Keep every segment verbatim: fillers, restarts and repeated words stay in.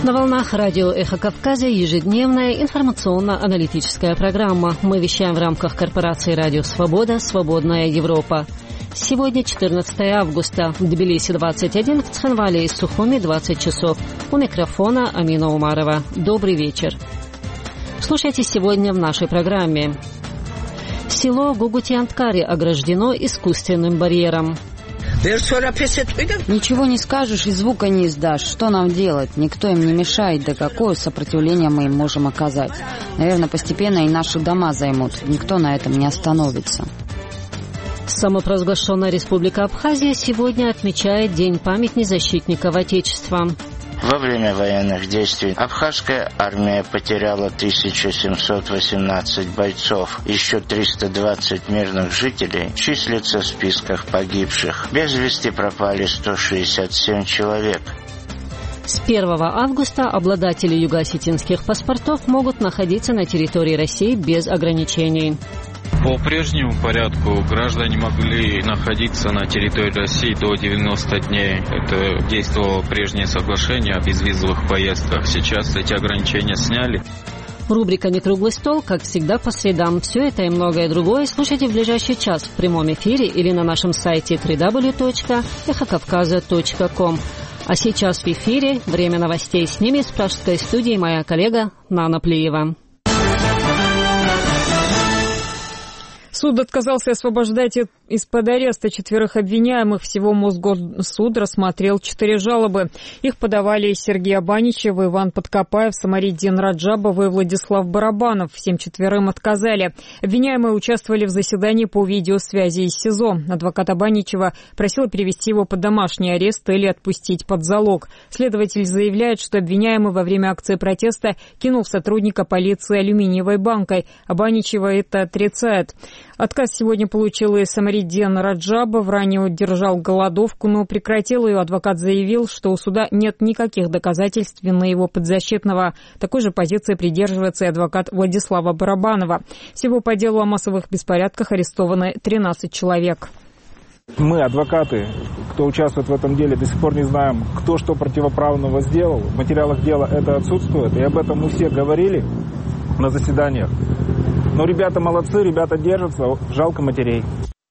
На волнах радио «Эхо Кавказа» ежедневная информационно-аналитическая программа. Мы вещаем в рамках корпорации «Радио Свобода. Свободная Европа». Сегодня четырнадцатое августа. В Тбилиси двадцать один, в Цхинвале и Сухуми двадцать часов. У микрофона Амина Умарова. Добрый вечер. Слушайте сегодня в нашей программе. Село Гугутианткари ограждено искусственным барьером. Ничего не скажешь и звука не издашь. Что нам делать? Никто им не мешает. Да какое сопротивление мы им можем оказать? Наверное, постепенно и наши дома займут. Никто на этом не остановится. Самопровозглашенная Республика Абхазия сегодня отмечает День памяти защитников Отечества. Во время военных действий абхазская армия потеряла тысяча семьсот восемнадцать бойцов. Еще триста двадцать мирных жителей числятся в списках погибших. Без вести пропали сто шестьдесят семь человек. С первого августа обладатели юго-осетинских паспортов могут находиться на территории России без ограничений. По прежнему порядку граждане могли находиться на территории России до девяноста дней. Это действовало прежнее соглашение о безвизовых поездках. Сейчас эти ограничения сняли. Рубрика «Не круглый стол», как всегда, по средам. Все это и многое другое слушайте в ближайший час в прямом эфире или на нашем сайте дабл ю дабл ю дабл ю точка эхо кавказа точка ком. А сейчас в эфире время новостей. С ними из пражской студии моя коллега Нана Плиева. Суд отказался освобождать из-под ареста четверых обвиняемых. Всего Мосгорсуд рассмотрел четыре жалобы. Их подавали Сергей Абаничев, Иван Подкопаев, Самариддин Раджабов и Владислав Барабанов. Всем четверым отказали. Обвиняемые участвовали в заседании по видеосвязи из СИЗО. Адвокат Абаничева просил перевести его под домашний арест или отпустить под залог. Следователь заявляет, что обвиняемый во время акции протеста кинул сотрудника полиции алюминиевой банкой. Абаничева это отрицает. Отказ сегодня получил и Самариддин Раджабов. Ранее удержал голодовку, но прекратил ее. Адвокат заявил, что у суда нет никаких доказательств вины его подзащитного. Такой же позиции придерживается и адвокат Владислава Барабанова. Всего по делу о массовых беспорядках арестованы тринадцать человек. Мы, адвокаты, кто участвует в этом деле, до сих пор не знаем, кто что противоправного сделал. В материалах дела это отсутствует, и об этом мы все говорили на заседаниях. Но ребята молодцы, ребята держатся, жалко матерей.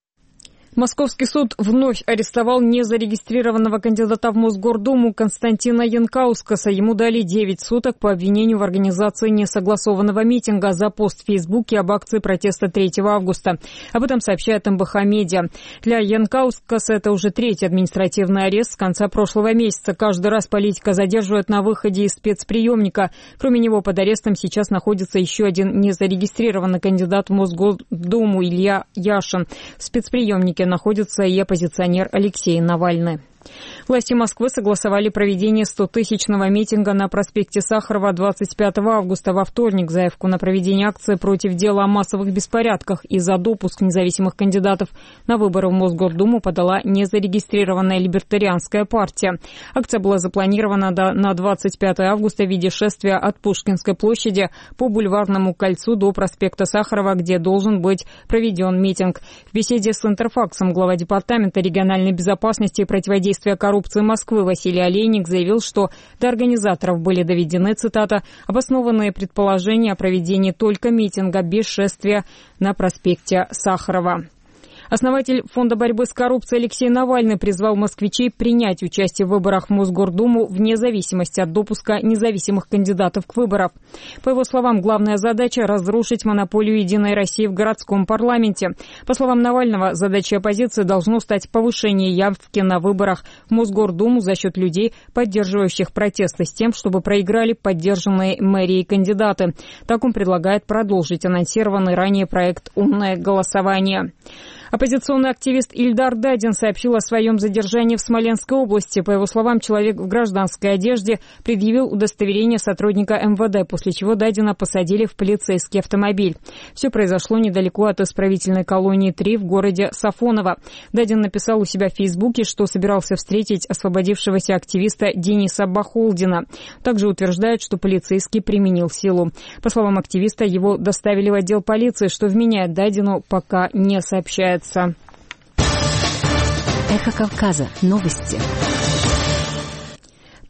Московский суд вновь арестовал незарегистрированного кандидата в Мосгордуму Константина Янкаускаса. Ему дали девять суток по обвинению в организации несогласованного митинга за пост в Фейсбуке об акции протеста третьего августа. Об этом сообщает эм бэ ха Медиа. Для Янкаускаса это уже третий административный арест с конца прошлого месяца. Каждый раз политика задерживают на выходе из спецприемника. Кроме него под арестом сейчас находится еще один незарегистрированный кандидат в Мосгордуму Илья Яшин. В спецприемнике находится и оппозиционер Алексей Навальный. Власти Москвы согласовали проведение стотысячного митинга на проспекте Сахарова двадцать пятого августа во вторник. Заявку на проведение акции против дела о массовых беспорядках и за допуск независимых кандидатов на выборы в Мосгордуму подала незарегистрированная либертарианская партия. Акция была запланирована на двадцать пятого августа в виде шествия от Пушкинской площади по Бульварному кольцу до проспекта Сахарова, где должен быть проведен митинг. В беседе с Интерфаксом глава Департамента региональной безопасности и противодействия коррупции Москвы Василий Олейник заявил, что до организаторов были доведены, цитата, «обоснованные предположения о проведении только митинга без шествия на проспекте Сахарова». Основатель Фонда борьбы с коррупцией Алексей Навальный призвал москвичей принять участие в выборах в Мосгордуму вне зависимости от допуска независимых кандидатов к выборам. По его словам, главная задача – разрушить монополию «Единой России» в городском парламенте. По словам Навального, задачей оппозиции должно стать повышение явки на выборах в Мосгордуму за счет людей, поддерживающих протесты, с тем, чтобы проиграли поддержанные мэрией кандидаты. Так он предлагает продолжить анонсированный ранее проект «Умное голосование». Оппозиционный активист Ильдар Дадин сообщил о своем задержании в Смоленской области. По его словам, человек в гражданской одежде предъявил удостоверение сотрудника эм вэ дэ, после чего Дадина посадили в полицейский автомобиль. Все произошло недалеко от исправительной колонии три в городе Сафоново. Дадин написал у себя в Фейсбуке, что собирался встретить освободившегося активиста Дениса Бахолдина. Также утверждает, что полицейский применил силу. По словам активиста, его доставили в отдел полиции, что вменяет Дадину, пока не сообщается. Эхо Кавказа. Новости.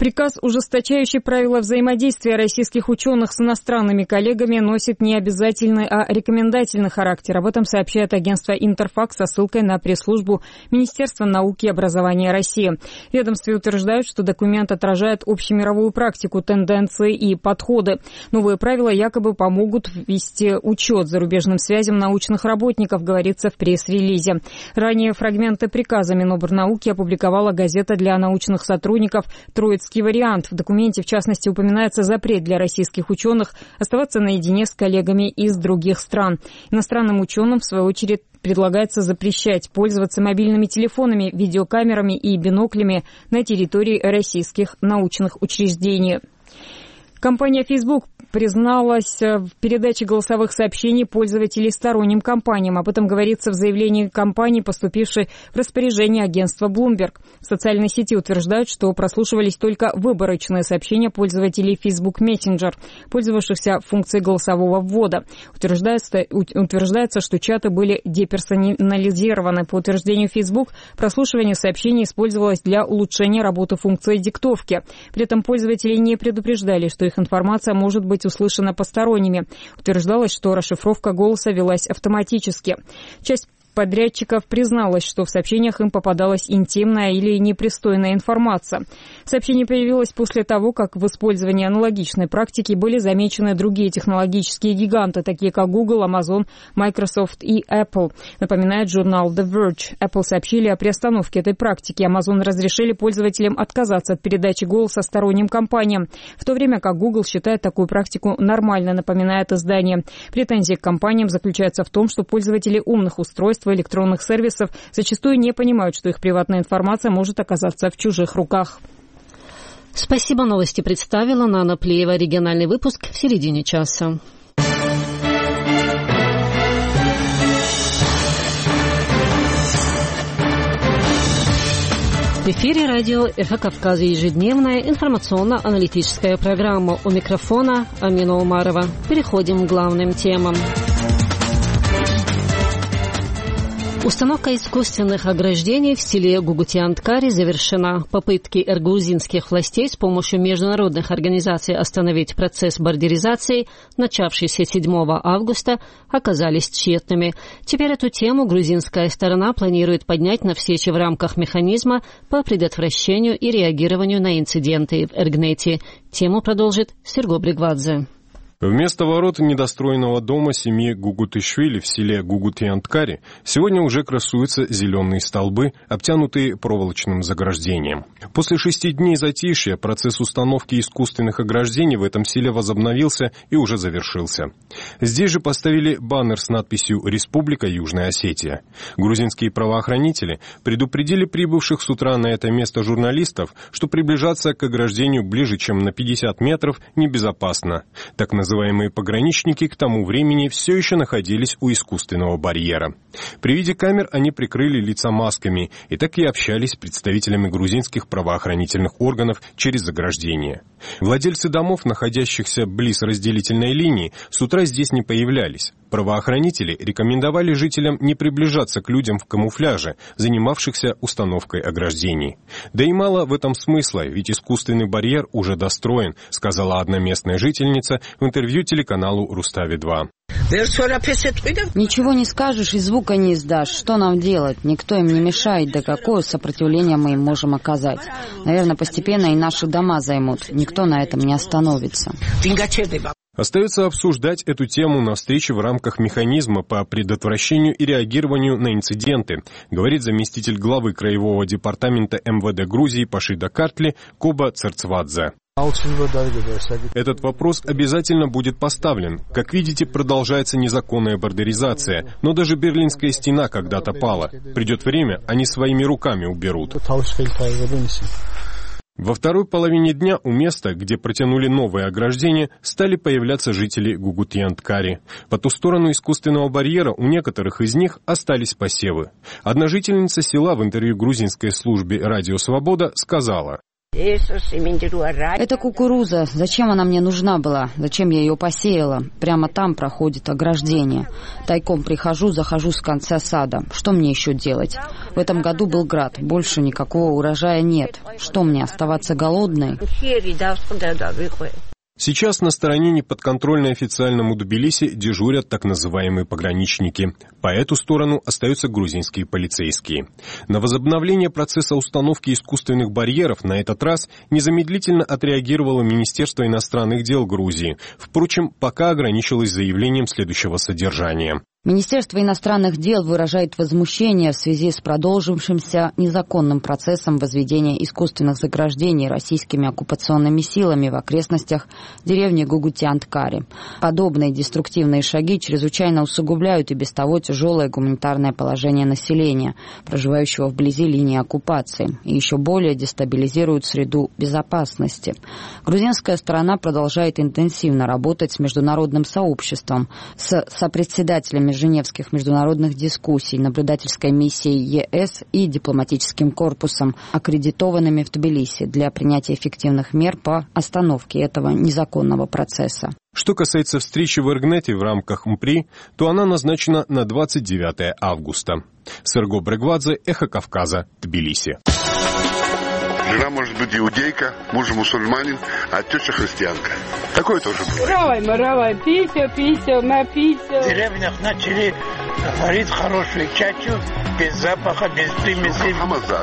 Приказ, ужесточающий правила взаимодействия российских ученых с иностранными коллегами, носит не обязательный, а рекомендательный характер. Об этом сообщает агентство «Интерфакс» со ссылкой на пресс-службу Министерства науки и образования России. В ведомстве утверждают, что документ отражает общемировую практику, тенденции и подходы. Новые правила якобы помогут ввести учет зарубежным связям научных работников, говорится в пресс-релизе. Ранее фрагменты приказа Минобрнауки опубликовала газета для научных сотрудников «Троицкий вариант». В документе, в частности, упоминается запрет для российских ученых оставаться наедине с коллегами из других стран. Иностранным ученым, в свою очередь, предлагается запрещать пользоваться мобильными телефонами, видеокамерами и биноклями на территории российских научных учреждений. Компания Facebook призналась в передаче голосовых сообщений пользователей сторонним компаниям. Об этом говорится в заявлении компании, поступившей в распоряжение агентства Bloomberg. В социальной сети утверждают, что прослушивались только выборочные сообщения пользователей Facebook Messenger, пользовавшихся функцией голосового ввода. Утверждается, утверждается, что чаты были деперсонализированы. По утверждению Facebook, прослушивание сообщений использовалось для улучшения работы функции диктовки. При этом пользователи не предупреждали, что их информация может быть услышана посторонними. Утверждалось, что расшифровка голоса велась автоматически. Часть подрядчиков призналась, что в сообщениях им попадалась интимная или непристойная информация. Сообщение появилось после того, как в использовании аналогичной практики были замечены другие технологические гиганты, такие как Google, Amazon, Microsoft и Apple. Напоминает журнал The Verge. Apple сообщили о приостановке этой практики. Amazon разрешили пользователям отказаться от передачи голоса сторонним компаниям, в то время как Google считает такую практику нормальной, напоминает издание. Претензии к компаниям заключаются в том, что пользователи умных устройств и электронных сервисов зачастую не понимают, что их приватная информация может оказаться в чужих руках. Спасибо. Новости представила Нана Плеева. Региональный выпуск в середине часа. В эфире радио «Эхо Кавказа», ежедневная информационно-аналитическая программа. У микрофона Амина Умарова. Переходим к главным темам. Установка искусственных ограждений в селе Гугутианткари завершена. Попытки эргузинских властей с помощью международных организаций остановить процесс бордеризации, начавшийся седьмого августа, оказались тщетными. Теперь эту тему грузинская сторона планирует поднять на встрече в рамках механизма по предотвращению и реагированию на инциденты в Эргнете. Тему продолжит Серго Бригвадзе. Вместо ворот недостроенного дома семьи Гугутишвили в селе Гугутианткари сегодня уже красуются зеленые столбы, обтянутые проволочным заграждением. После шести дней затишья процесс установки искусственных ограждений в этом селе возобновился и уже завершился. Здесь же поставили баннер с надписью «Республика Южная Осетия». Грузинские правоохранители предупредили прибывших с утра на это место журналистов, что приближаться к ограждению ближе, чем на пятьдесят метров, небезопасно. Так называемые Называемые пограничники к тому времени все еще находились у искусственного барьера. При виде камер они прикрыли лица масками и так и общались с представителями грузинских правоохранительных органов через заграждение. Владельцы домов, находящихся близ разделительной линии, с утра здесь не появлялись. Правоохранители рекомендовали жителям не приближаться к людям в камуфляже, занимавшихся установкой ограждений. Да и мало в этом смысла, ведь искусственный барьер уже достроен, сказала одна местная жительница в интервью телеканалу Рустави два. Ничего не скажешь и звука не издашь. Что нам делать? Никто им не мешает, да какое сопротивление мы им можем оказать? Наверное, постепенно и наши дома займут. Никто на этом не остановится. Остается обсуждать эту тему на встрече в рамках механизма по предотвращению и реагированию на инциденты, говорит заместитель главы Краевого департамента эм вэ дэ Грузии по Шидакартли Коба Церцвадзе. Этот вопрос обязательно будет поставлен. Как видите, продолжается незаконная бордеризация, но даже Берлинская стена когда-то пала. Придет время, они своими руками уберут. Во второй половине дня у места, где протянули новые ограждения, стали появляться жители Гугутианткари. По ту сторону искусственного барьера у некоторых из них остались посевы. Одна жительница села в интервью грузинской службе «Радио Свобода» сказала: Это кукуруза. Зачем она мне нужна была? Зачем я ее посеяла? Прямо там проходит ограждение. Тайком прихожу, захожу с конца сада. Что мне еще делать? В этом году был град. Больше никакого урожая нет. Что мне, оставаться голодной? Сейчас на стороне неподконтрольной официальному Тбилиси дежурят так называемые пограничники. По эту сторону остаются грузинские полицейские. На возобновление процесса установки искусственных барьеров на этот раз незамедлительно отреагировало Министерство иностранных дел Грузии. Впрочем, пока ограничилось заявлением следующего содержания. Министерство иностранных дел выражает возмущение в связи с продолжившимся незаконным процессом возведения искусственных заграждений российскими оккупационными силами в окрестностях деревни Гугутианткари. Подобные деструктивные шаги чрезвычайно усугубляют и без того тяжелое гуманитарное положение населения, проживающего вблизи линии оккупации, и еще более дестабилизируют среду безопасности. Грузинская сторона продолжает интенсивно работать с международным сообществом, с сопредседателями Женевских международных дискуссий, наблюдательской миссией ЕС и дипломатическим корпусом, аккредитованными в Тбилиси для принятия эффективных мер по остановке этого незаконного процесса. Что касается встречи в Эргнете в рамках МПРИ, то она назначена на двадцать девятое августа. Серго Брегвадзе, Эхо Кавказа, Тбилиси. Жена может быть иудейка, муж мусульманин, а теща христианка. Такое тоже бывает. Равай, маравай, пися, пися, на пися. В деревнях начали варить хорошую чачу, без запаха, без примесей.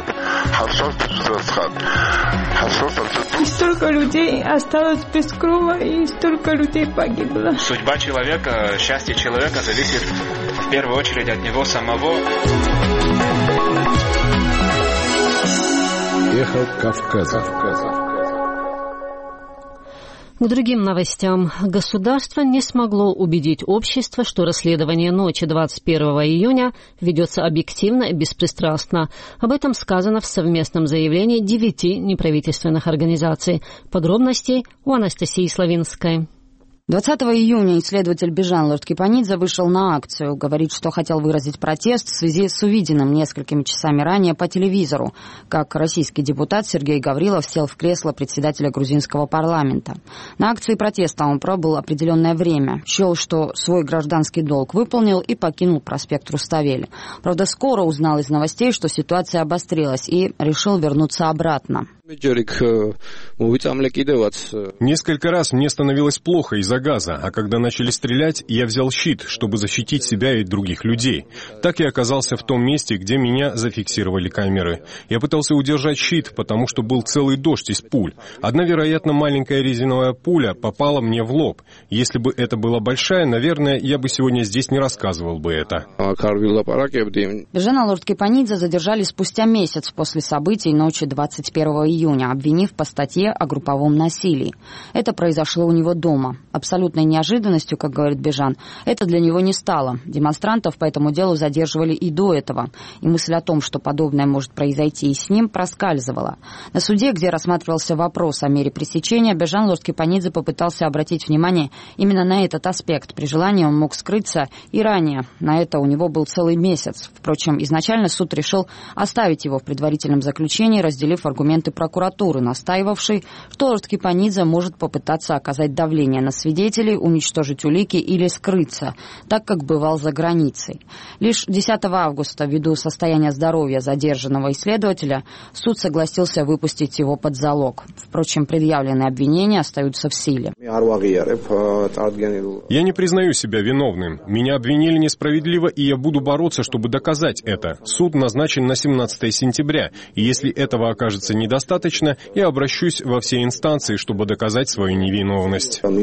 И столько людей осталось без крова, и столько людей погибло. Судьба человека, счастье человека зависит в первую очередь от него самого. Эхо Кавказа. К другим новостям. Государство не смогло убедить общество, что расследование ночи двадцать первого июня ведется объективно и беспристрастно. Об этом сказано в совместном заявлении девяти неправительственных организаций. Подробностей у Анастасии Славинской. двадцатого июня исследователь Бежан Лорд-Кипанидзе вышел на акцию. Говорит, что хотел выразить протест в связи с увиденным несколькими часами ранее по телевизору, как российский депутат Сергей Гаврилов сел в кресло председателя грузинского парламента. На акции протеста он пробыл определенное время. Счел, что свой гражданский долг выполнил и покинул проспект Руставели. Правда, скоро узнал из новостей, что ситуация обострилась, и решил вернуться обратно. Несколько раз мне становилось плохо из-за газа, а когда начали стрелять, я взял щит, чтобы защитить себя и других людей. Так я оказался в том месте, где меня зафиксировали камеры. Я пытался удержать щит, потому что был целый дождь из пуль. Одна, вероятно, маленькая резиновая пуля попала мне в лоб. Если бы это была большая, наверное, я бы сегодня здесь не рассказывал бы это. Бежана Лорд-Кипанидзе задержали спустя месяц после событий ночи двадцать первого июня, обвинив по статье о групповом насилии. Это произошло у него дома. Абсолютной неожиданностью, как говорит Бежан, это для него не стало. Демонстрантов по этому делу задерживали и до этого. И мысль о том, что подобное может произойти и с ним, проскальзывала. На суде, где рассматривался вопрос о мере пресечения, Бежан Лорд-Кипанидзе попытался обратить внимание именно на этот аспект. При желании он мог скрыться и ранее. На это у него был целый месяц. Впрочем, изначально суд решил оставить его в предварительном заключении, разделив аргументы прокуратуры, настаивавшей, что Лорд-Кипанидзе может попытаться оказать давление на свидетелей, уничтожить улики или скрыться, так как бывал за границей. Лишь десятого августа, ввиду состояния здоровья задержанного исследователя, суд согласился выпустить его под залог. Впрочем, предъявленные обвинения остаются в силе. Я не признаю себя виновным. Меня обвинили несправедливо, и я буду бороться, чтобы доказать это. Суд назначен на семнадцатое сентября, и если этого окажется недостаточно, я обращусь во все инстанции, чтобы доказать свою невиновность. На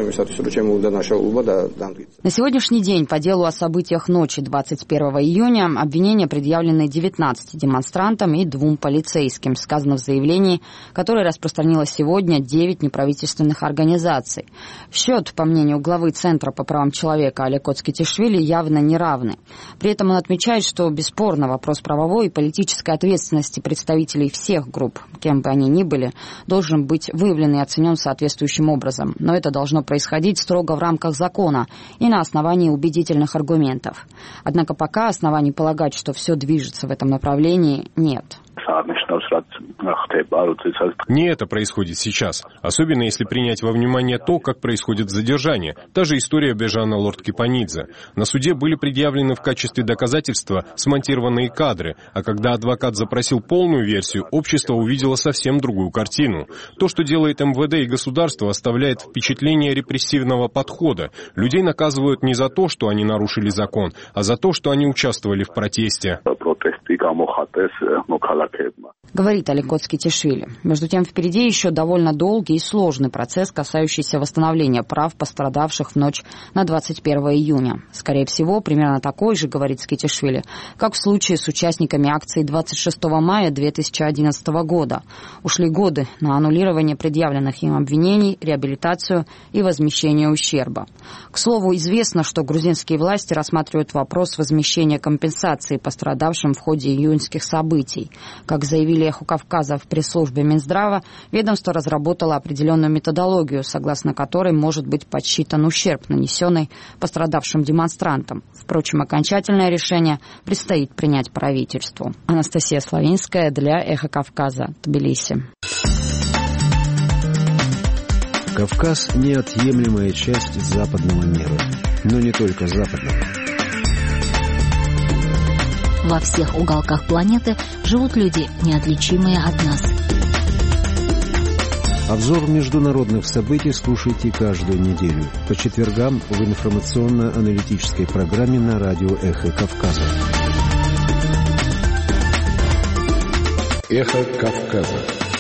сегодняшний день по делу о событиях ночи двадцать первого июня обвинения предъявлены девятнадцати демонстрантам и двум полицейским, сказано в заявлении, которое распространилось сегодня девять неправительственных организаций. Счет, по мнению главы Центра по правам человека Олег Коцкитишвили, явно неравный. При этом он отмечает, что бесспорно вопрос правовой и политической ответственности представителей всех групп, кем бы они ни были, должен быть выявлен и оценен соответствующим образом. Но это должно происходить строго в рамках закона и на основании убедительных аргументов. Однако пока оснований полагать, что все движется в этом направлении, нет. Не это происходит сейчас, особенно если принять во внимание то, как происходит задержание. Та же история Бежана Лорд-Кипанидзе. На суде были предъявлены в качестве доказательства смонтированные кадры, а когда адвокат запросил полную версию, общество увидело совсем другую картину. То, что делает эм вэ дэ и государство, оставляет впечатление репрессивного подхода. Людей наказывают не за то, что они нарушили закон, а за то, что они участвовали в протесте. Говорит Аликот Скитишвили. Между тем, впереди еще довольно долгий и сложный процесс, касающийся восстановления прав пострадавших в ночь на двадцать первое июня. Скорее всего, примерно такой же, говорит Скитишвили, как в случае с участниками акции двадцать шестого мая две тысячи одиннадцатого года. Ушли годы на аннулирование предъявленных им обвинений, реабилитацию и возмещение ущерба. К слову, известно, что грузинские власти рассматривают вопрос возмещения компенсации пострадавшим в ходе июньских событий. Как заявили «Эхо Кавказа» в пресс-службе Минздрава, ведомство разработало определенную методологию, согласно которой может быть подсчитан ущерб, нанесенный пострадавшим демонстрантам. Впрочем, окончательное решение предстоит принять правительству. Анастасия Славинская для «Эхо Кавказа», Тбилиси. Кавказ – неотъемлемая часть западного мира, но не только западного. Во всех уголках планеты живут люди, неотличимые от нас. Обзор международных событий слушайте каждую неделю по четвергам в информационно-аналитической программе на радио «Эхо Кавказа». «Эхо Кавказа».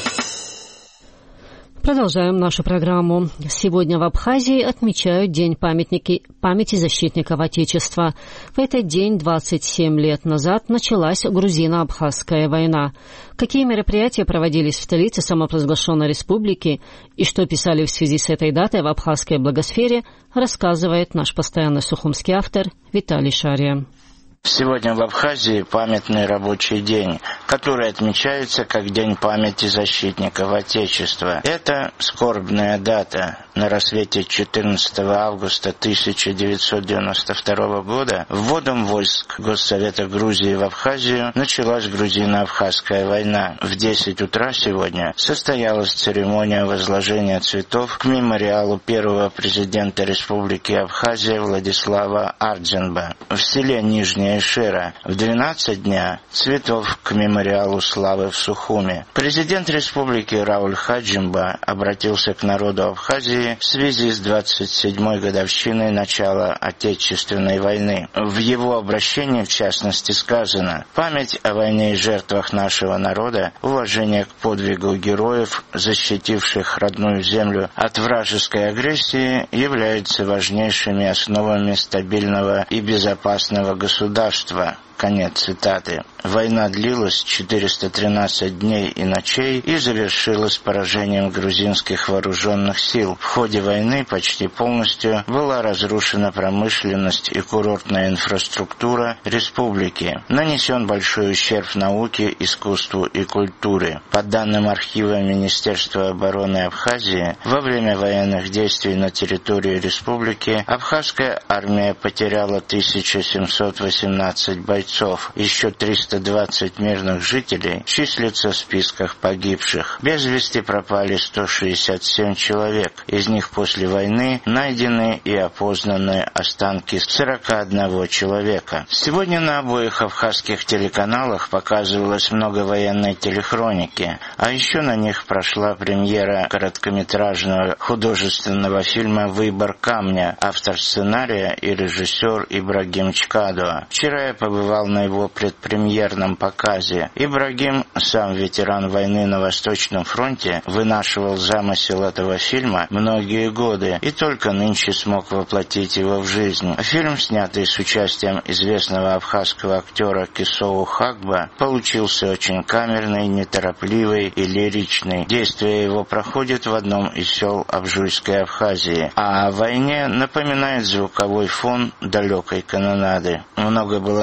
Продолжаем нашу программу. Сегодня в Абхазии отмечают День памятники, памяти защитников Отечества. В этот день двадцать семь лет назад началась грузино-абхазская война. Какие мероприятия проводились в столице самопровозглашенной республики и что писали в связи с этой датой в абхазской благосфере, рассказывает наш постоянный сухумский автор Виталий Шария. Сегодня в Абхазии памятный рабочий день, который отмечается как День памяти защитников Отечества. Это скорбная дата. На рассвете четырнадцатого августа тысяча девятьсот девяносто второго года вводом войск Госсовета Грузии в Абхазию началась грузино-абхазская война. В десять утра сегодня состоялась церемония возложения цветов к мемориалу первого президента Республики Абхазия Владислава Ардзенба. В селе Нижняя Шера в двенадцать дня цветов к мемориалу славы в Сухуме. Президент Республики Рауль Хаджимба обратился к народу Абхазии в связи с двадцать седьмой годовщиной начала Отечественной войны. В его обращении, в частности, сказано: «Память о войне и жертвах нашего народа, уважение к подвигу героев, защитивших родную землю от вражеской агрессии, являются важнейшими основами стабильного и безопасного государства». Конец цитаты. Война длилась четыреста тринадцать дней и ночей и завершилась поражением грузинских вооруженных сил. В ходе войны почти полностью была разрушена промышленность и курортная инфраструктура республики. Нанесен большой ущерб науке, искусству и культуре. По данным архива Министерства обороны Абхазии, во время военных действий на территории республики абхазская армия потеряла тысяча семьсот восемнадцать бойцов. Еще триста двадцать мирных жителей числятся в списках погибших. Без вести пропали сто шестьдесят семь человек. Из них после войны найдены и опознаны останки сорока одного человека. Сегодня на обоих абхазских телеканалах показывалось много военной телехроники, а еще на них прошла премьера короткометражного художественного фильма «Выбор камня», автор сценария и режиссер Ибрагим Чкадо. Вчера я побывал на его предпремьерном показе. Ибрагим, сам ветеран войны на Восточном фронте, вынашивал замысел этого фильма многие годы и только нынче смог воплотить его в жизнь. Фильм, снятый с участием известного абхазского актера Кисоу Хакба, получился очень камерный, неторопливый и лиричный. Действие его проходит в одном из сел Абжуйской Абхазии, а о войне напоминает звуковой фон далекой канонады. Много было напоминаний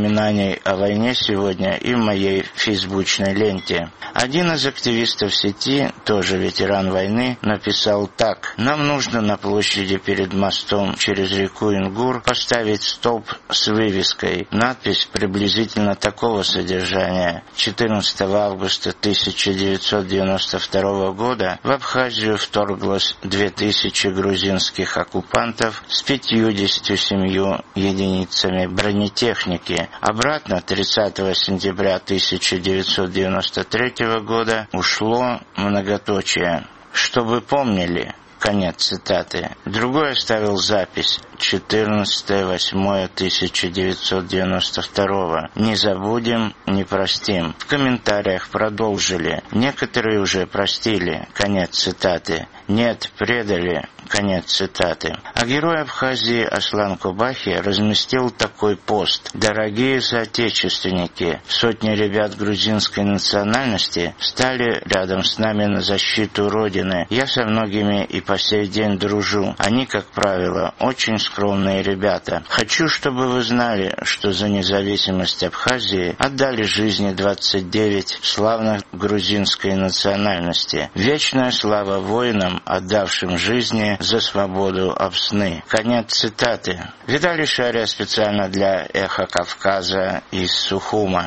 упоминаний о войне сегодня и в моей фейсбучной ленте. Один из активистов сети, тоже ветеран войны, написал так: «Нам нужно на площади перед мостом через реку Ингур поставить столб с вывеской. Надпись приблизительно такого содержания. четырнадцатого августа тысяча девятьсот девяносто второго года в Абхазию вторглось две тысячи грузинских оккупантов с пятьюдесятью семью единицами бронетехники. Обратно тридцатого сентября тысяча девятьсот девяносто третьего года ушло многоточие. Чтобы помнили». Конец цитаты. Другой оставил запись: четырнадцатое восьмое тысяча девятьсот девяносто второго. Не забудем, не простим. В комментариях продолжили: некоторые уже простили. Конец цитаты. Нет, предали. Конец цитаты. А герой Абхазии Аслан Кубахи разместил такой пост: «Дорогие соотечественники, сотни ребят грузинской национальности стали рядом с нами на защиту Родины. Я со многими и по сей день дружу. Они, как правило, очень скромные ребята. Хочу, чтобы вы знали, что за независимость Абхазии отдали жизни двадцать девять славных грузинской национальности. Вечная слава воинам, отдавшим жизни за свободу Апсны». Конец цитаты. Виталий Шария специально для «Эхо Кавказа» из Сухума.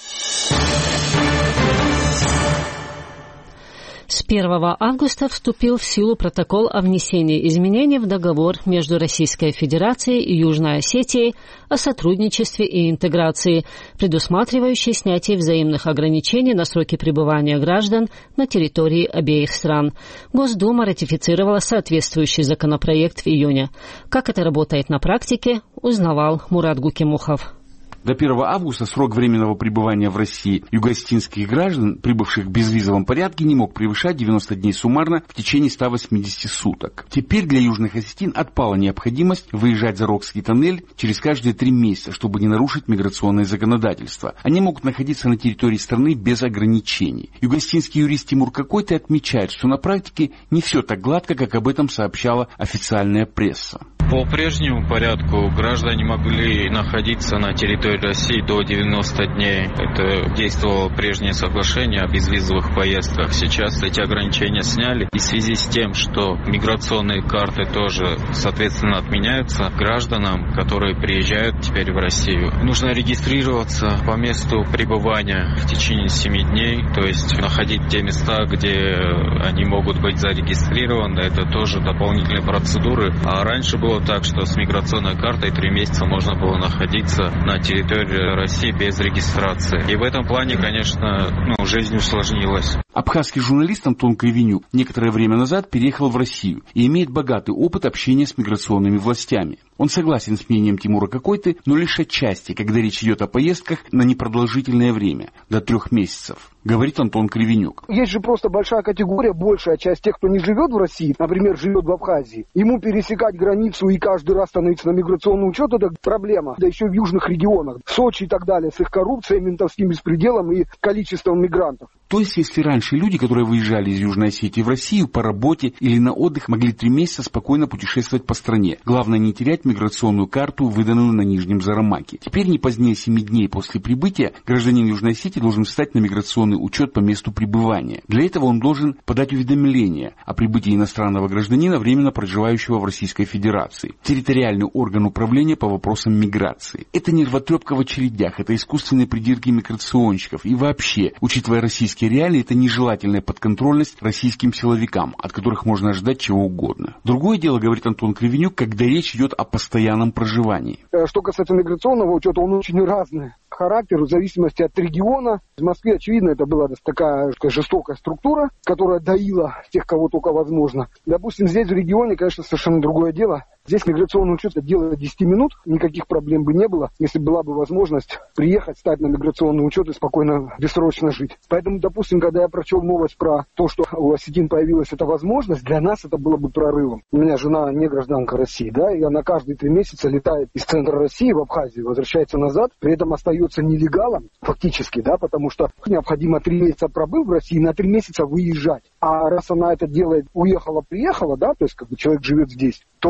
С первого августа вступил в силу протокол о внесении изменений в договор между Российской Федерацией и Южной Осетией о сотрудничестве и интеграции, предусматривающий снятие взаимных ограничений на сроки пребывания граждан на территории обеих стран. Госдума ратифицировала соответствующий законопроект в июне. Как это работает на практике, узнавал Мурат Гукимухов. До первого августа срок временного пребывания в России юго-осетинских граждан, прибывших в безвизовом порядке, не мог превышать девяносто дней суммарно в течение ста восьмидесяти суток. Теперь для южных осетин отпала необходимость выезжать за Рокский тоннель через каждые три месяца, чтобы не нарушить миграционное законодательство. Они могут находиться на территории страны без ограничений. Юго-осетинский юрист Тимур Какой-то отмечает, что на практике не все так гладко, как об этом сообщала официальная пресса. По прежнему порядку граждане могли находиться на территории России до девяноста дней. Это действовало прежнее соглашение о безвизовых поездках. Сейчас эти ограничения сняли. И в связи с тем, что миграционные карты тоже, соответственно, отменяются гражданам, которые приезжают теперь в Россию, нужно регистрироваться по месту пребывания в течение семи дней. То есть находить те места, где они могут быть зарегистрированы. Это тоже дополнительные процедуры. А раньше было так, что с миграционной картой три месяца можно было находиться на территории России без регистрации. И в этом плане, конечно, ну, жизнь усложнилась. Абхазский журналист Антон Кривенюк некоторое время назад переехал в Россию и имеет богатый опыт общения с миграционными властями. Он согласен с мнением Тимура Какой-то, но лишь отчасти, когда речь идет о поездках на непродолжительное время, до трех месяцев. Говорит Антон Кривенюк. Есть же просто большая категория, большая часть тех, кто не живет в России, например, живет в Абхазии. Ему пересекать границу и каждый раз становиться на миграционный учет — это проблема. Да еще в южных регионах, в Сочи и так далее, с их коррупцией, ментовским беспределом и количеством мигрантов. То есть, если раньше люди, которые выезжали из Южной Осетии в Россию по работе или на отдых, могли три месяца спокойно путешествовать по стране, главное не терять миграционную карту, выданную на Нижнем Зарамаке. Теперь не позднее семи дней после прибытия гражданин Южной Осетии должен встать на миграционный учет по месту пребывания. Для этого он должен подать уведомление о прибытии иностранного гражданина, временно проживающего в Российской Федерации, территориальный орган управления по вопросам миграции. Это нервотрепка в очередях, это искусственные придирки миграционщиков и вообще, учитывая российские реалии, это нежелательная подконтрольность российским силовикам, от которых можно ожидать чего угодно. Другое дело, говорит Антон Кривенюк, когда речь идет о постоянном проживании. Что касается миграционного учета, он очень разный. Характер в зависимости от региона. В Москве, очевидно, это была такая жестокая структура, которая доила тех, кого только возможно. Допустим, здесь в регионе, конечно, совершенно другое дело. Здесь миграционный учет — это дело десяти минут, никаких проблем бы не было, если была бы возможность приехать, стать на миграционный учет и спокойно, бессрочно жить. Поэтому, допустим, когда я прочел новость про то, что у осетин появилась эта возможность, для нас это было бы прорывом. У меня жена не гражданка России, да, и она каждые три месяца летает из центра России в Абхазию, возвращается назад, при этом остается нелегалом, фактически, да, потому что необходимо три месяца пробыв в России, на три месяца выезжать. А раз она это делает, уехала-приехала, да, то есть как бы человек живет здесь, то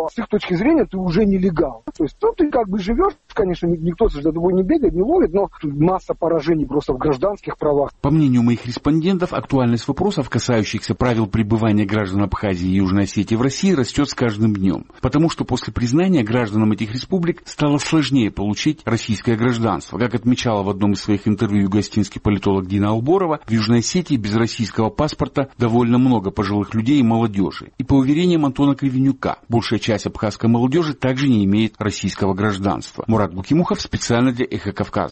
с их точки зрения ты уже нелегал. То есть, ну, ты как бы живешь, конечно, никто за тобой не бегает, не ловит, но масса поражений просто в гражданских правах. По мнению моих респондентов, актуальность вопросов, касающихся правил пребывания граждан Абхазии и Южной Осетии в России, растет с каждым днем. Потому что после признания гражданам этих республик стало сложнее получить российское гражданство. Как отмечала в одном из своих интервью югоостинский политолог Дина Алборова, в Южной Осетии без российского паспорта довольно много пожилых людей и молодежи. И по уверениям Антона Кривенюка, большая часть абхазской молодежи также не имеет российского гражданства. Мурат Букимухов специально для Эхо Кавказа.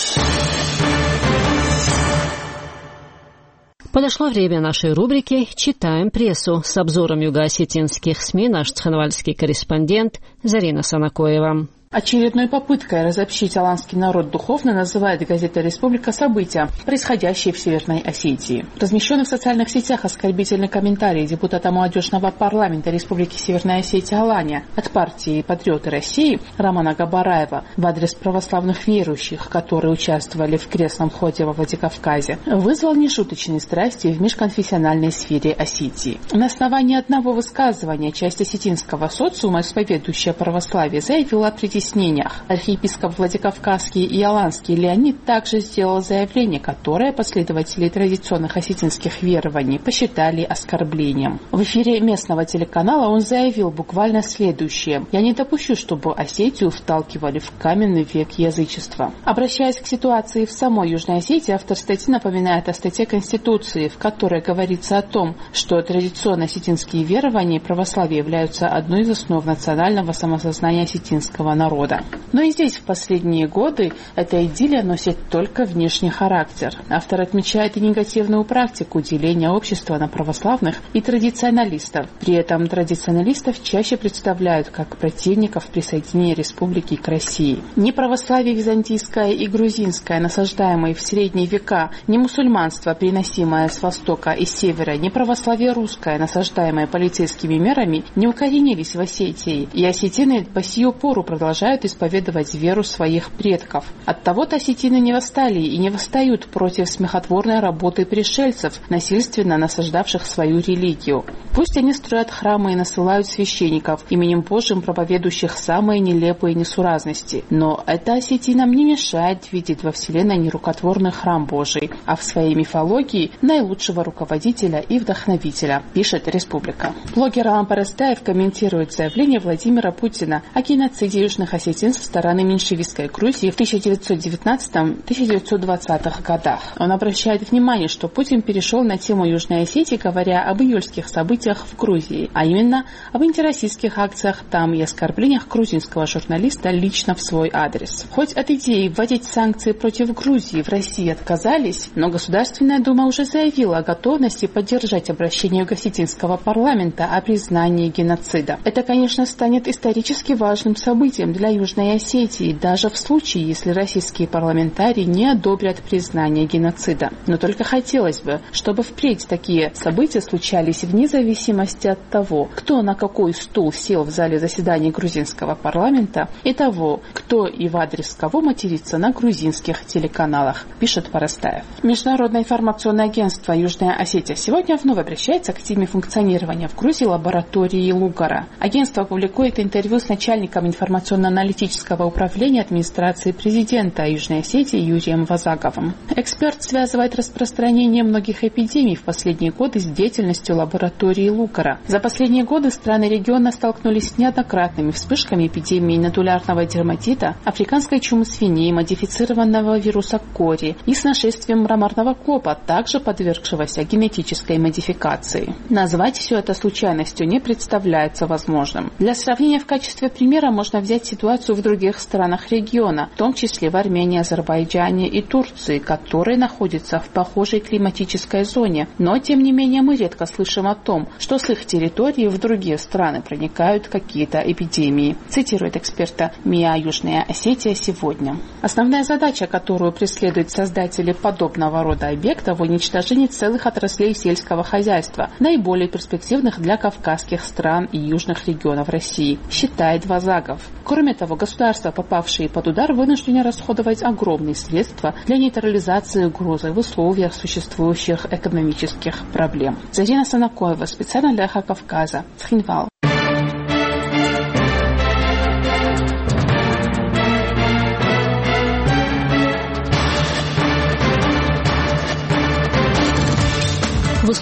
Подошло время нашей рубрики «Читаем прессу» с обзором юго-осетинских СМИ наш цханвальский корреспондент Зарина Санакоева. Очередной попыткой разобщить аланский народ духовно называет газета «Республика» события, происходящие в Северной Осетии. Размещенный в социальных сетях оскорбительный комментарий депутата молодежного парламента Республики Северная Осетия Алания от партии «Патриоты России» Романа Габараева в адрес православных верующих, которые участвовали в крестном ходе во Владикавказе, вызвал нешуточные страсти в межконфессиональной сфере Осетии. На основании одного высказывания часть осетинского социума, исповедующая православие, заявила о притеснениях. Архиепископ Владикавказский и Аланский Леонид также сделал заявление, которое последователи традиционных осетинских верований посчитали оскорблением. В эфире местного телеканала он заявил буквально следующее: «Я не допущу, чтобы Осетию вталкивали в каменный век язычества». Обращаясь к ситуации в самой Южной Осетии, автор статьи напоминает о статье Конституции, в которой говорится о том, что традиционно осетинские верования и православие являются одной из основ национального самосознания осетинского народа. Но и здесь в последние годы эта идиллия носит только внешний характер. Автор отмечает и негативную практику деления общества на православных и традиционалистов. При этом традиционалистов чаще представляют как противников присоединения республики к России. Ни православие византийское и грузинское, насаждаемые в средние века, ни мусульманство, приносимое с востока и севера, ни православие русское, насаждаемое полицейскими мерами, не укоренились в Осетии, и осетины по сию пору продолжают исповедовать веру своих предков. Оттого-то осетины не восстали и не восстают против смехотворной работы пришельцев, насильственно насаждавших свою религию. Пусть они строят храмы и насылают священников, именем Божьим проповедующих самые нелепые несуразности. Но это осетинам не мешает видеть во Вселенной нерукотворный храм Божий, а в своей мифологии наилучшего руководителя и вдохновителя, пишет «Республика». Блогер Алан Парастаев комментирует заявление Владимира Путина о геноциде южных осетин со стороны меньшевистской Грузии в тысяча девятьсот девятнадцатом — тысяча девятьсот двадцатых годах. Он обращает внимание, что Путин перешел на тему Южной Осетии, говоря об июльских событиях в Грузии, а именно об антироссийских акциях там и оскорблениях грузинского журналиста лично в свой адрес. Хоть от идеи вводить санкции против Грузии в России отказались, но Государственная Дума уже заявила о готовности поддержать обращение юго-осетинского парламента о признании геноцида. Это, конечно, станет исторически важным событием для Южной Осетии, даже в случае, если российские парламентарии не одобрят признание геноцида. Но только хотелось бы, чтобы впредь такие события случались вне зависимости от того, кто на какой стул сел в зале заседаний грузинского парламента, и того, кто и в адрес кого матерится на грузинских телеканалах, пишет Парастаев. Международное информационное агентство «Южная Осетия» сегодня вновь обращается к теме функционирования в Грузии лаборатории Лугара. Агентство публикует интервью с начальником информационно-аналитического управления администрации президента Южной Осетии Юрием Вазаговым. Эксперт связывает распространение многих эпидемий в последние годы с деятельностью лаборатории Лугара. За последние годы страны региона столкнулись с неоднократными вспышками эпидемии нодулярного дерматита, африканской чумы свиней, модифицированного вируса кори и с нашествием мраморного клопа, также подвергшегося генетической модификации. Назвать все это случайностью не представляется возможным. Для сравнения, в качестве примера можно взять ситуацию в других странах региона, в том числе в Армении, Азербайджане и Турции, которые находятся в похожей климатической зоне. Но, тем не менее, мы редко слышим о том, что с их территории в другие страны проникают какие-то эпидемии, цитирует эксперта МИА «Южная Осетия» сегодня. Основная задача, которую преследуют создатели подобного рода объектов, уничтожение целых отраслей сельского хозяйства, наиболее перспективных для кавказских стран и южных регионов России, считает Вазагов. Кроме того, государства, попавшие под удар, вынуждены расходовать огромные средства для нейтрализации угрозы в условиях существующих экономических проблем. Зарина Санакоева, специально для Эхо Кавказа, Цхинвал.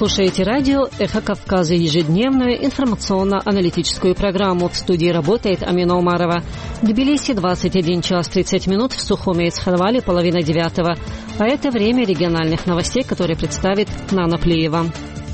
слушаете радио «Эхо Кавказа», ежедневную информационно-аналитическую программу. В студии работает Амина Умарова. В Тбилиси двадцать один час тридцать минут, в Сухуме и Цхинвале половина девятого. А это время региональных новостей, которые представит Нана Плиева.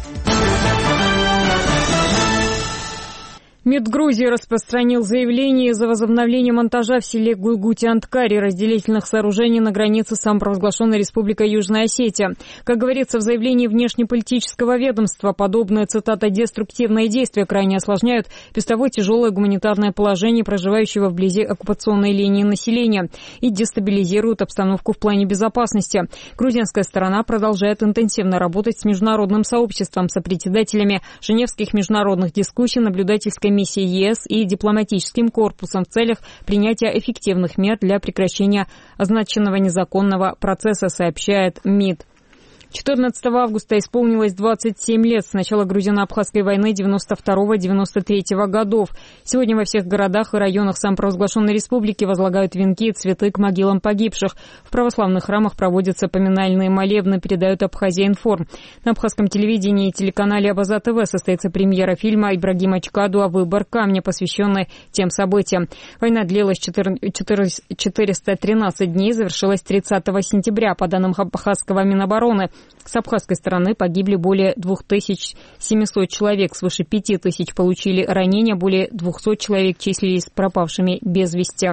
МИД Грузии распространил заявление за возобновление монтажа в селе Гуйгути-Анткари разделительных сооружений на границе с самопровозглашенной Республикой Южная Осетия. Как говорится в заявлении внешнеполитического ведомства, подобные, цитата, «деструктивные действия крайне осложняют без того тяжелое гуманитарное положение проживающего вблизи оккупационной линии населения и дестабилизируют обстановку в плане безопасности». Грузинская сторона продолжает интенсивно работать с международным сообществом, сопредседателями Женевских международных дискуссий, наблюдательской миссии ЕС и дипломатическим корпусом в целях принятия эффективных мер для прекращения означенного незаконного процесса, сообщает МИД. четырнадцатого августа исполнилось двадцать семь лет с начала грузино-абхазской войны девяносто второго — девяносто третьего годов. Сегодня во всех городах и районах самопровозглашенной республики возлагают венки и цветы к могилам погибших. В православных храмах проводятся поминальные молебны, передают Абхазия-Информ. На абхазском телевидении и телеканале Абаза ТВ состоится премьера фильма Ибрагима Чкадуа «Выбор камня», посвященный тем событиям. Война длилась четыреста тринадцать дней, завершилась тридцатого сентября. По данным абхазского Минобороны, с абхазской стороны погибли более двух тысяч семисот человек, свыше пяти тысяч получили ранения, более двухсот человек числились пропавшими без вести.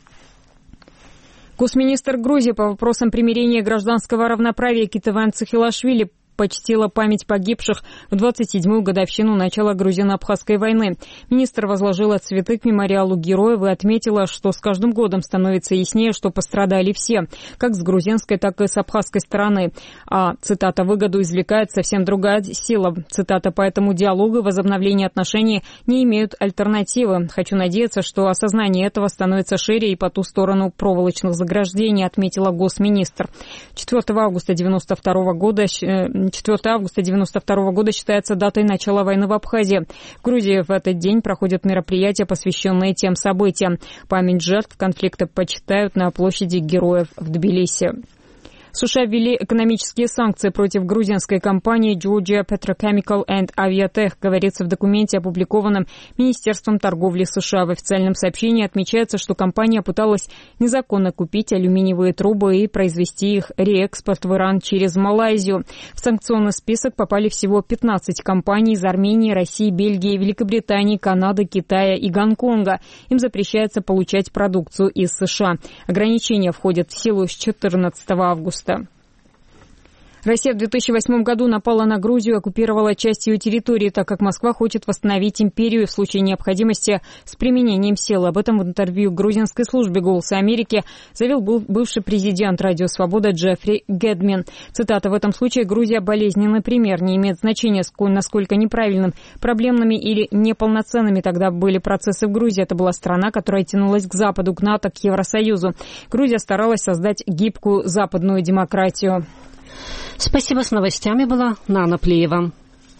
Госминистр Грузии по вопросам примирения и гражданского равноправия Кетеван Цихилашвили почтила память погибших в двадцать седьмую годовщину начала грузино-абхазской войны. Министр возложила цветы к мемориалу героев и отметила, что с каждым годом становится яснее, что пострадали все, как с грузинской, так и с абхазской стороны. А, цитата, «выгоду извлекает совсем другая сила». Цитата, «поэтому диалог и возобновление отношений не имеют альтернативы. Хочу надеяться, что осознание этого становится шире и по ту сторону проволочных заграждений», отметила госминистр. четвёртого августа девяносто второго года четвёртого августа девяносто второго года считается датой начала войны в Абхазии. В Грузии в этот день проходят мероприятия, посвященные тем событиям. Память жертв конфликта почитают на площади Героев в Тбилиси. США ввели экономические санкции против грузинской компании Georgia Petrochemical and Aviatech, говорится в документе, опубликованном Министерством торговли США. В официальном сообщении отмечается, что компания пыталась незаконно купить алюминиевые трубы и произвести их реэкспорт в Иран через Малайзию. В санкционный список попали всего пятнадцать компаний из Армении, России, Бельгии, Великобритании, Канады, Китая и Гонконга. Им запрещается получать продукцию из США. Ограничения входят в силу с четырнадцатого августа. Россия в две тысячи восьмом году напала на Грузию и оккупировала часть ее территории, так как Москва хочет восстановить империю в случае необходимости с применением силы. Об этом в интервью грузинской службе «Голоса Америки» заявил бывший президент «Радио Свобода» Джеффри Гэдмин. Цитата: «В этом случае Грузия болезненный пример. Не имеет значения, насколько неправильным, проблемными или неполноценными тогда были процессы в Грузии. Это была страна, которая тянулась к Западу, к НАТО, к Евросоюзу. Грузия старалась создать гибкую западную демократию». Спасибо. С новостями была Нана Плиева.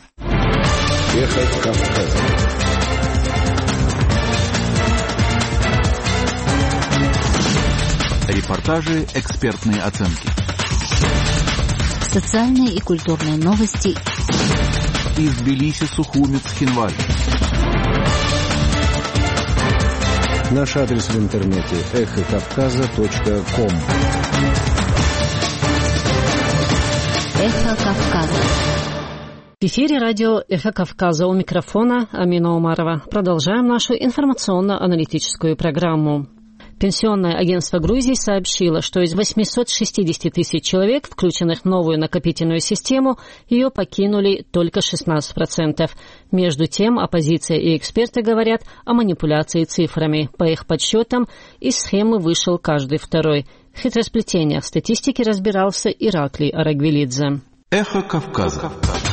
Эхо Кавказа. Репортажи, экспертные оценки. Социальные и культурные новости. Из Тбилиси, Сухуми, Цхинвале. Наш адрес в интернете эхо кавказа точка ком. Эхо Кавказа. В эфире радио «Эхо Кавказа», у микрофона Амина Умарова. Продолжаем нашу информационно-аналитическую программу. Пенсионное агентство Грузии сообщило, что из восьмисот шестидесяти тысяч человек, включенных в новую накопительную систему, ее покинули только шестнадцать процентов. Между тем, оппозиция и эксперты говорят о манипуляции цифрами. По их подсчетам, из схемы вышел каждый второй. В хитросплетениях статистики разбирался Ираклий Арагвелидзе. Эхо Кавказа.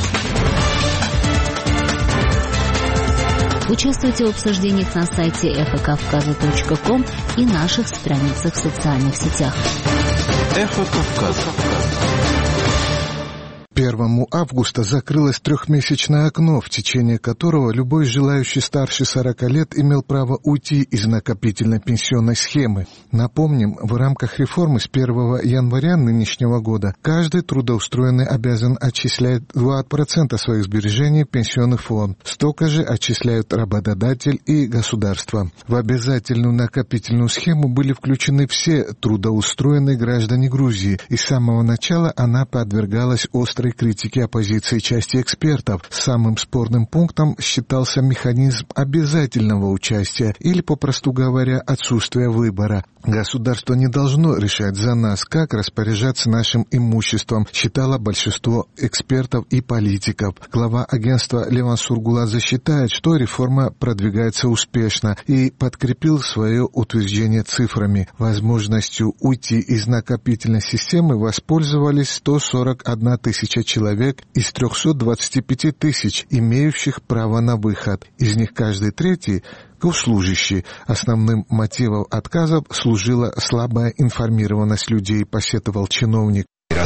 Участвуйте в обсуждениях на сайте эхо кавказа точка ком и наших страницах в социальных сетях. Эхо Кавказа. первого августа закрылось трехмесячное окно, в течение которого любой желающий старше сорока лет имел право уйти из накопительной пенсионной схемы. Напомним, в рамках реформы с первого января нынешнего года каждый трудоустроенный обязан отчислять два процента своих сбережений в пенсионный фонд. Столько же отчисляют работодатель и государство. В обязательную накопительную схему были включены все трудоустроенные граждане Грузии, и с самого начала она подвергалась острой критике оппозиции части экспертов. Самым спорным пунктом считался механизм обязательного участия или, попросту говоря, отсутствие выбора. Государство не должно решать за нас, как распоряжаться нашим имуществом, считало большинство экспертов и политиков. Глава агентства Леван Сургуладзе считает, что реформа продвигается успешно, и подкрепил свое утверждение цифрами. Возможностью уйти из накопительной системы воспользовались сто сорок одна тысяча человек из трехсот двадцати пяти тысяч, имеющих право на выход. Из них каждый третий – госслужащие. Основным мотивом отказов служила слабая информированность людей, посетовал чиновник.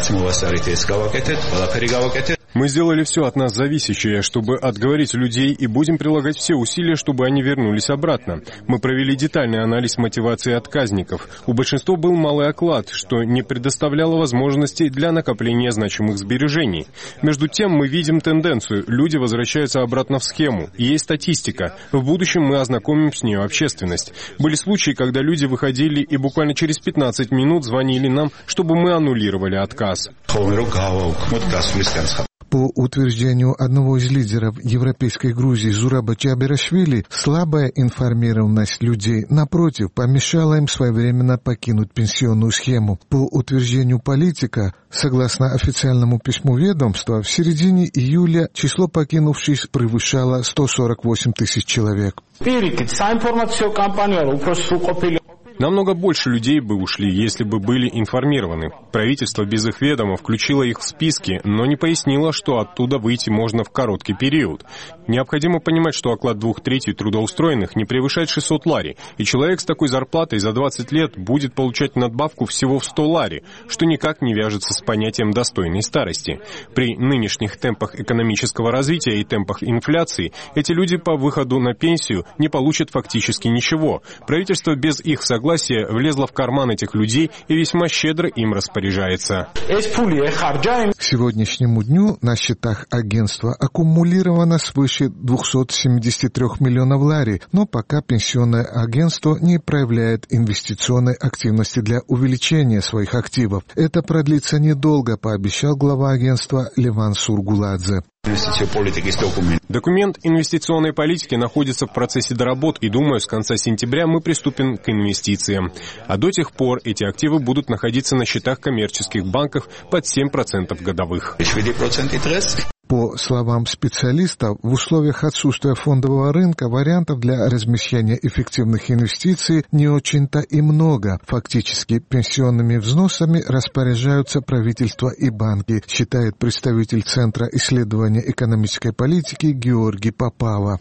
Мы сделали все от нас зависящее, чтобы отговорить людей, и будем прилагать все усилия, чтобы они вернулись обратно. Мы провели детальный анализ мотивации отказников. У большинства был малый оклад, что не предоставляло возможностей для накопления значимых сбережений. Между тем мы видим тенденцию. Люди возвращаются обратно в схему. И есть статистика. В будущем мы ознакомим с ней общественность. Были случаи, когда люди выходили и буквально через пятнадцать минут звонили нам, чтобы мы аннулировали отказ. По утверждению одного из лидеров европейской Грузии Зураба Чабирашвили, слабая информированность людей, напротив, помешала им своевременно покинуть пенсионную схему. По утверждению политика, согласно официальному письму ведомства, в середине июля число покинувших превышало сто сорок восемь тысяч человек. Намного больше людей бы ушли, если бы были информированы. Правительство без их ведома включило их в списки, но не пояснило, что оттуда выйти можно в короткий период. Необходимо понимать, что оклад двух третей трудоустроенных не превышает шестьсот лари, и человек с такой зарплатой за двадцать лет будет получать надбавку всего в сто лари, что никак не вяжется с понятием достойной старости. При нынешних темпах экономического развития и темпах инфляции эти люди по выходу на пенсию не получат фактически ничего. Правительство без их согласия Согласие влезло в карман этих людей и весьма щедро им распоряжается. К сегодняшнему дню на счетах агентства аккумулировано свыше двухсот семидесяти трёх миллионов лари, но пока пенсионное агентство не проявляет инвестиционной активности для увеличения своих активов. Это продлится недолго, пообещал глава агентства Леван Сургуладзе. Документ инвестиционной политики находится в процессе доработки, и, думаю, с конца сентября мы приступим к инвестициям. А до тех пор эти активы будут находиться на счетах коммерческих банков под семь процентов годовых. По словам специалистов, в условиях отсутствия фондового рынка вариантов для размещения эффективных инвестиций не очень-то и много. Фактически пенсионными взносами распоряжаются правительство и банки, считает представитель Центра исследования экономической политики Георгий Попава.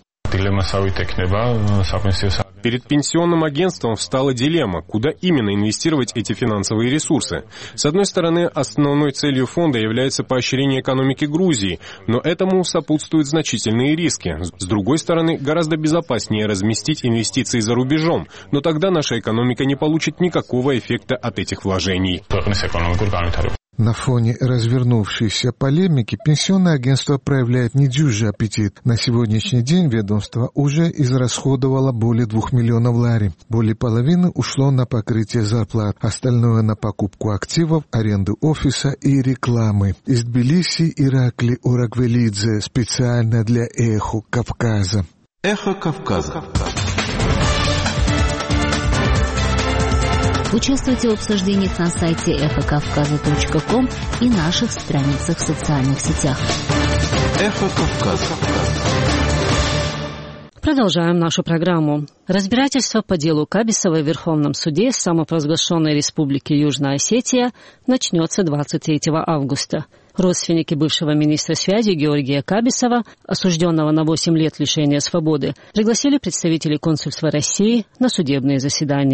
Перед пенсионным агентством встала дилемма, куда именно инвестировать эти финансовые ресурсы. С одной стороны, основной целью фонда является поощрение экономики Грузии, но этому сопутствуют значительные риски. С другой стороны, гораздо безопаснее разместить инвестиции за рубежом, но тогда наша экономика не получит никакого эффекта от этих вложений. На фоне развернувшейся полемики пенсионное агентство проявляет недюжий аппетит. На сегодняшний день ведомство уже израсходовало более двух миллионов лари. Более половины ушло на покрытие зарплат, остальное на покупку активов, аренду офиса и рекламы. Из Тбилиси Иракли Ураквелидзе специально для «Эхо Кавказа». «Эхо Кавказа». Участвуйте в обсуждениях на сайте эхо кавказа точка ком и наших страницах в социальных сетях. Эхо Кавказа. Продолжаем нашу программу. Разбирательство по делу Кабисова в Верховном суде самопровозглашенной Республики Южная Осетия начнется двадцать третьего августа. Родственники бывшего министра связи Георгия Кабисова, осужденного на восемь лет лишения свободы, пригласили представителей консульства России на судебные заседания.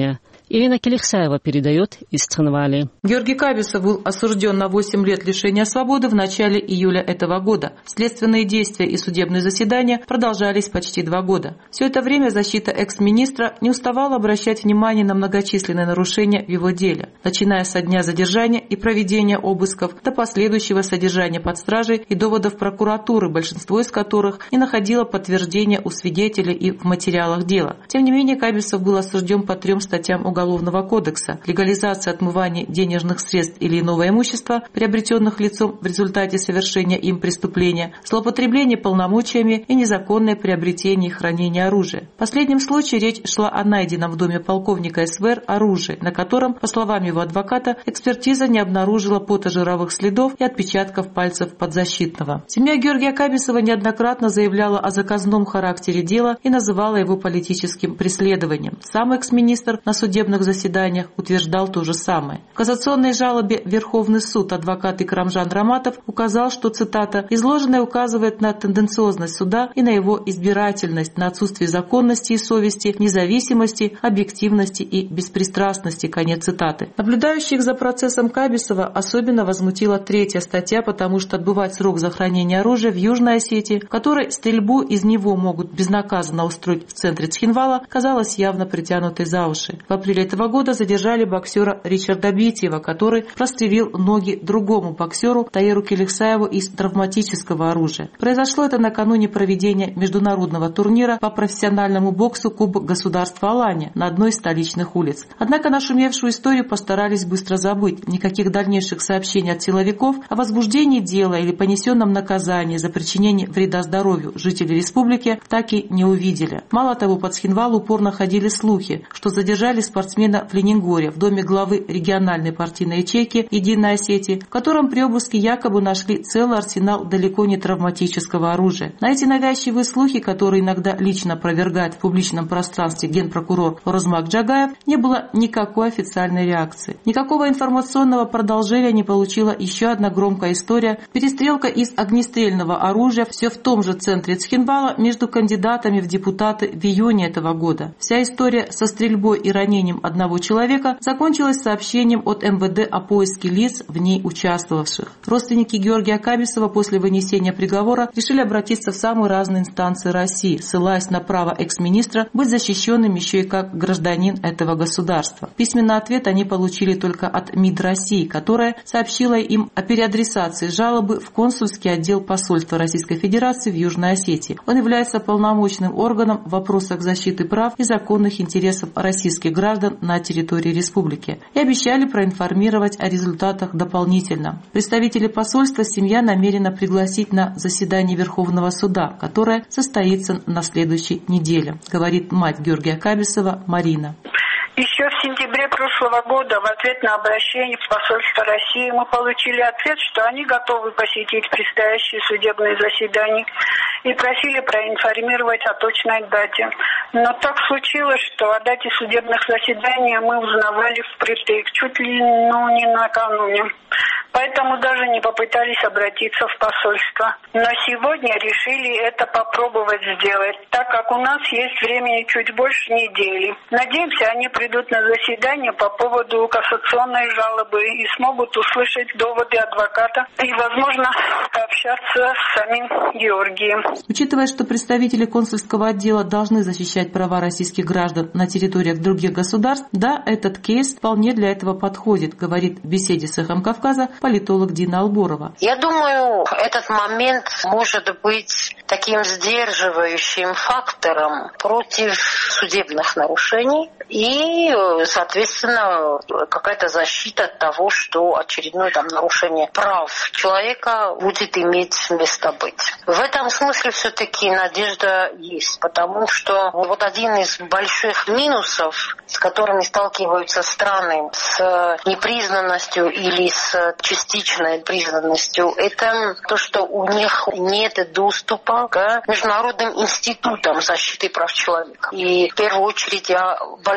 Ирина Келихсаева передает из Цхинвали. Георгий Кабисов был осужден на восемь лет лишения свободы в начале июля этого года. Следственные действия и судебные заседания продолжались почти два года. Все это время защита экс-министра не уставала обращать внимание на многочисленные нарушения в его деле, начиная со дня задержания и проведения обысков до последующего содержания под стражей и доводов прокуратуры, большинство из которых не находило подтверждения у свидетелей и в материалах дела. Тем не менее, Кабисов был осужден по трем статьям Уголовного кодекса: легализация отмывания денежных средств или иного имущества, приобретенных лицом в результате совершения им преступления, злоупотребление полномочиями и незаконное приобретение и хранение оружия. В последнем случае речь шла о найденном в доме полковника эс вэ эр оружии, на котором, по словам его адвоката, экспертиза не обнаружила потожировых следов и отпечатков пальцев подзащитного. Семья Георгия Кабисова неоднократно заявляла о заказном характере дела и называла его политическим преследованием. Сам экс-министр на судебных заседаниях утверждал то же самое. В кассационной жалобе Верховный суд адвокат Икрамжан Раматов указал, что, цитата, «изложенное указывает на тенденциозность суда и на его избирательность, на отсутствие законности и совести, независимости, объективности и беспристрастности», конец цитаты. Наблюдающих за процессом Кабисова особенно возмутила третья статья, потому что отбывать срок за хранение оружия в Южной Осетии, в которой стрельбу из него могут безнаказанно устроить в центре Цхинвала, казалось явно притянутой за уши. В апреле этого года задержали боксера Ричарда Битьева, который прострелил ноги другому боксеру Таиру Келихсаеву из травматического оружия. Произошло это накануне проведения международного турнира по профессиональному боксу Кубок государства Алания на одной из столичных улиц. Однако нашумевшую историю постарались быстро забыть. Никаких дальнейших сообщений от силовиков о возбуждении дела или понесенном наказании за причинение вреда здоровью жителей республики так и не увидели. Мало того, по Цхинвалу упорно ходили слухи, что задержали спортсмена в Ленингоре в доме главы региональной партийной ячейки «Единой Осетии», в котором при обыске якобы нашли целый арсенал далеко не травматического оружия. На эти навязчивые слухи, которые иногда лично опровергает в публичном пространстве генпрокурор Орозмак Джагаев, не было никакой официальной реакции. Никакого информационного продолжения не получила еще одна громкая история – перестрелка из огнестрельного оружия все в том же центре Цхинвала между кандидатами в депутаты в июне этого года. Вся история со стрельбой и ранением одного человека закончилась сообщением от эм вэ дэ о поиске лиц, в ней участвовавших. Родственники Георгия Кабисова после вынесения приговора решили обратиться в самые разные инстанции России, ссылаясь на право экс-министра быть защищенным еще и как гражданин этого государства. Письменный ответ они получили только от МИД России, которая сообщила им о переадресации жалобы в консульский отдел посольства Российской Федерации в Южной Осетии. Он является полномочным органом в вопросах защиты прав и законных интересов российских граждан на территории республики. И обещали проинформировать о результатах дополнительно. Представители посольства семья намерена пригласить на заседание Верховного суда, которое состоится на следующей неделе, говорит мать Георгия Кабисова Марина. Еще в сентябре прошлого года в ответ на обращение в посольство России мы получили ответ, что они готовы посетить предстоящие судебные заседания и просили проинформировать о точной дате. Но так случилось, что о дате судебных заседаний мы узнавали впритык, чуть ли ну, не накануне. Поэтому даже не попытались обратиться в посольство. Но сегодня решили это попробовать сделать, так как у нас есть времени чуть больше недели. Надеемся, они придут на заседание по поводу кассационной жалобы и смогут услышать доводы адвоката и, возможно, пообщаться с самим Георгием. Учитывая, что представители консульского отдела должны защищать права российских граждан на территориях других государств, да, этот кейс вполне для этого подходит, говорит в беседе с «Эхом Кавказа» политолог Дина Алборова. Я думаю, этот момент может быть таким сдерживающим фактором против судебных нарушений и, соответственно, какая-то защита от того, что очередное там нарушение прав человека будет иметь место быть. В этом смысле все-таки надежда есть, потому что вот один из больших минусов, с которыми сталкиваются страны с непризнанностью или с частичной признанностью, это то, что у них нет доступа к международным институтам защиты прав человека. И в первую очередь я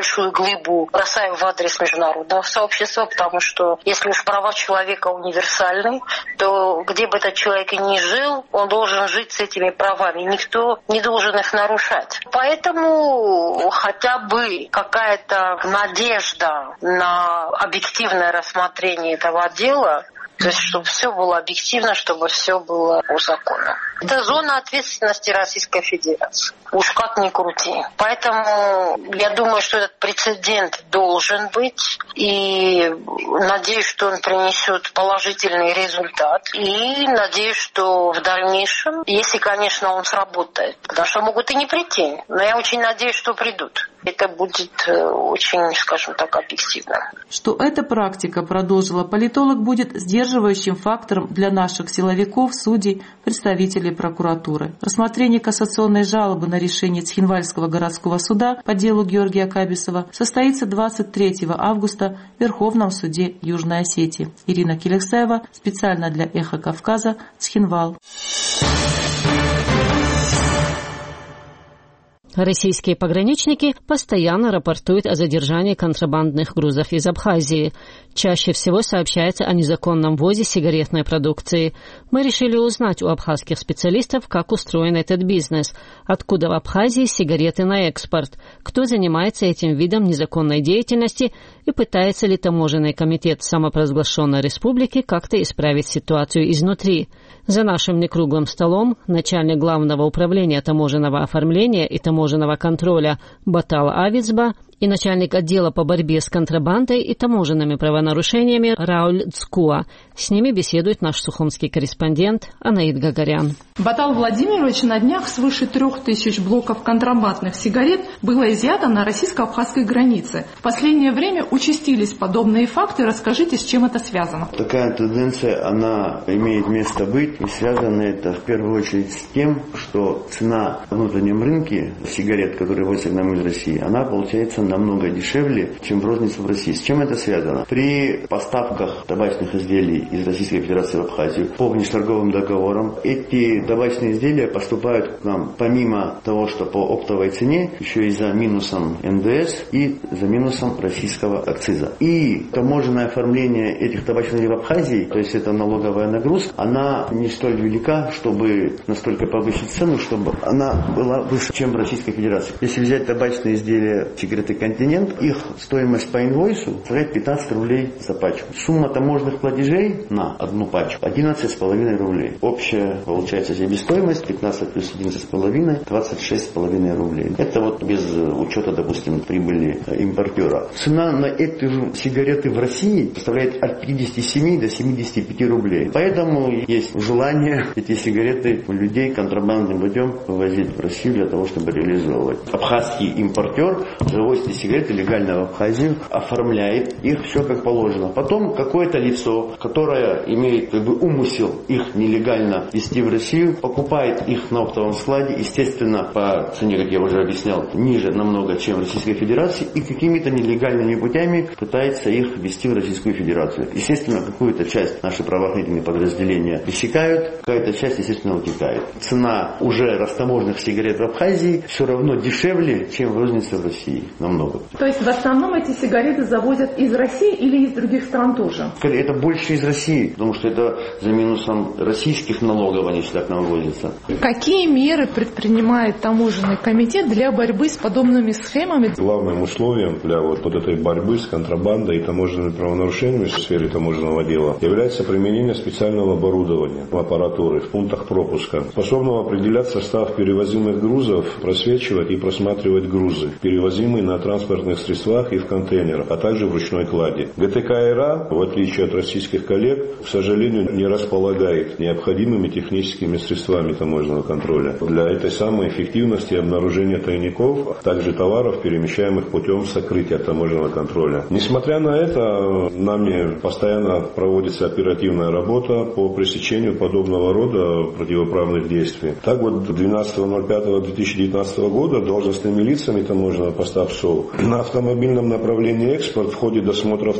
большую глыбу бросаю в адрес международного сообщества, потому что если уж права человека универсальны, то где бы этот человек и ни жил, он должен жить с этими правами. Никто не должен их нарушать. Поэтому хотя бы какая-то надежда на объективное рассмотрение этого дела, то есть чтобы все было объективно, чтобы все было по закону. Это зона ответственности Российской Федерации. Уж как ни крути. Поэтому я думаю, что этот прецедент должен быть. И надеюсь, что он принесет положительный результат. И надеюсь, что в дальнейшем, если, конечно, он сработает, потому что могут и не прийти, но я очень надеюсь, что придут. Это будет очень, скажем так, объективно. Что эта практика, продолжила политолог, будет сдерживающим фактором для наших силовиков, судей, представителей прокуратуры. Рассмотрение кассационной жалобы на решение Цхинвальского городского суда по делу Георгия Кабисова состоится двадцать третьего августа в Верховном суде Южной Осетии. Ирина Келексаева, специально для «Эхо Кавказа», Цхинвал. Российские пограничники постоянно рапортуют о задержании контрабандных грузов из Абхазии. Чаще всего сообщается о незаконном ввозе сигаретной продукции. Мы решили узнать у абхазских специалистов, как устроен этот бизнес, откуда в Абхазии сигареты на экспорт, кто занимается этим видом незаконной деятельности и пытается ли таможенный комитет самопровозглашенной республики как-то исправить ситуацию изнутри. За нашим некруглым столом начальник главного управления таможенного оформления и таможенного контроля Батал Авицба и начальник отдела по борьбе с контрабандой и таможенными правонарушениями Рауль Цкуа. С ними беседует наш сухумский корреспондент Анаид Гагарян. Батал Владимирович, на днях свыше трех тысяч блоков контрабандных сигарет было изъято на российско-абхазской границе. В последнее время участились подобные факты. Расскажите, с чем это связано? Такая тенденция, она имеет место быть, и связано это в первую очередь с тем, что цена на внутреннем рынке сигарет, которые возятся к нам из России, она получается намного дешевле, чем в розницу в России. С чем это связано? При поставках табачных изделий из Российской Федерации в Абхазию по внешторговым договорам эти табачные изделия поступают к нам помимо того, что по оптовой цене, еще и за минусом эн дэ эс и за минусом российского акциза. И таможенное оформление этих табачных изделий в Абхазии, то есть это налоговая нагрузка, она не столь велика, чтобы настолько повысить цену, чтобы она была выше, чем в Российской Федерации. Если взять табачные изделия сигареты «Континент», их стоимость по инвойсу составляет пятнадцать рублей за пачку. Сумма таможенных платежей на одну пачку одиннадцать с половиной рублей. Общая получается себестоимость пятнадцать плюс одиннадцать с половиной, двадцать шесть с половиной рублей. Это вот без учета, допустим, прибыли импортера. Цена на эти же сигареты в России составляет от пятидесяти семи до семидесяти пяти рублей. Поэтому есть желание эти сигареты у людей контрабандным путем вывозить в Россию для того, чтобы реализовывать. Абхазский импортер завозит эти сигареты легально в Абхазию, оформляет их все как положено. Потом какое-то лицо, которое имеет как бы умысел их нелегально везти в Россию, покупает их на оптовом складе, естественно, по цене, как я уже объяснял, ниже намного, чем в Российской Федерации, и какими-то нелегальными путями пытается их везти в Российскую Федерацию. Естественно, какую-то часть наши правоохранительные подразделения пресекают, какая-то часть, естественно, утекает. Цена уже растаможенных сигарет в Абхазии все равно дешевле, чем в рознице в России. Намного. То есть в основном эти сигареты завозят из России или из других стран тоже? Это больше из России, потому что это за минусом российских налогов они сюда к нам возятся. Какие меры предпринимает таможенный комитет для борьбы с подобными схемами? Главным условием для вот, вот этой борьбы с контрабандой и таможенными правонарушениями в сфере таможенного дела является применение специального оборудования, аппаратуры в пунктах пропуска, способного определять состав перевозимых грузов, просвечивать и просматривать грузы, перевозимые на транспортных средствах и в контейнерах, а также в ручной кладе. гэ тэ ка эр а, в отличие от российских коллег, к сожалению, не располагает необходимыми техническими средствами таможенного контроля для этой самой эффективности обнаружения тайников, а также товаров, перемещаемых путем сокрытия таможенного контроля. Несмотря на это, нами постоянно проводится оперативная работа по пресечению подобного рода противоправных действий. Так вот, двенадцатого ноль пятого две тысячи девятнадцатого года должностными лицами таможенного поста ПСО на автомобильном направлении экспорт в ходе досмотра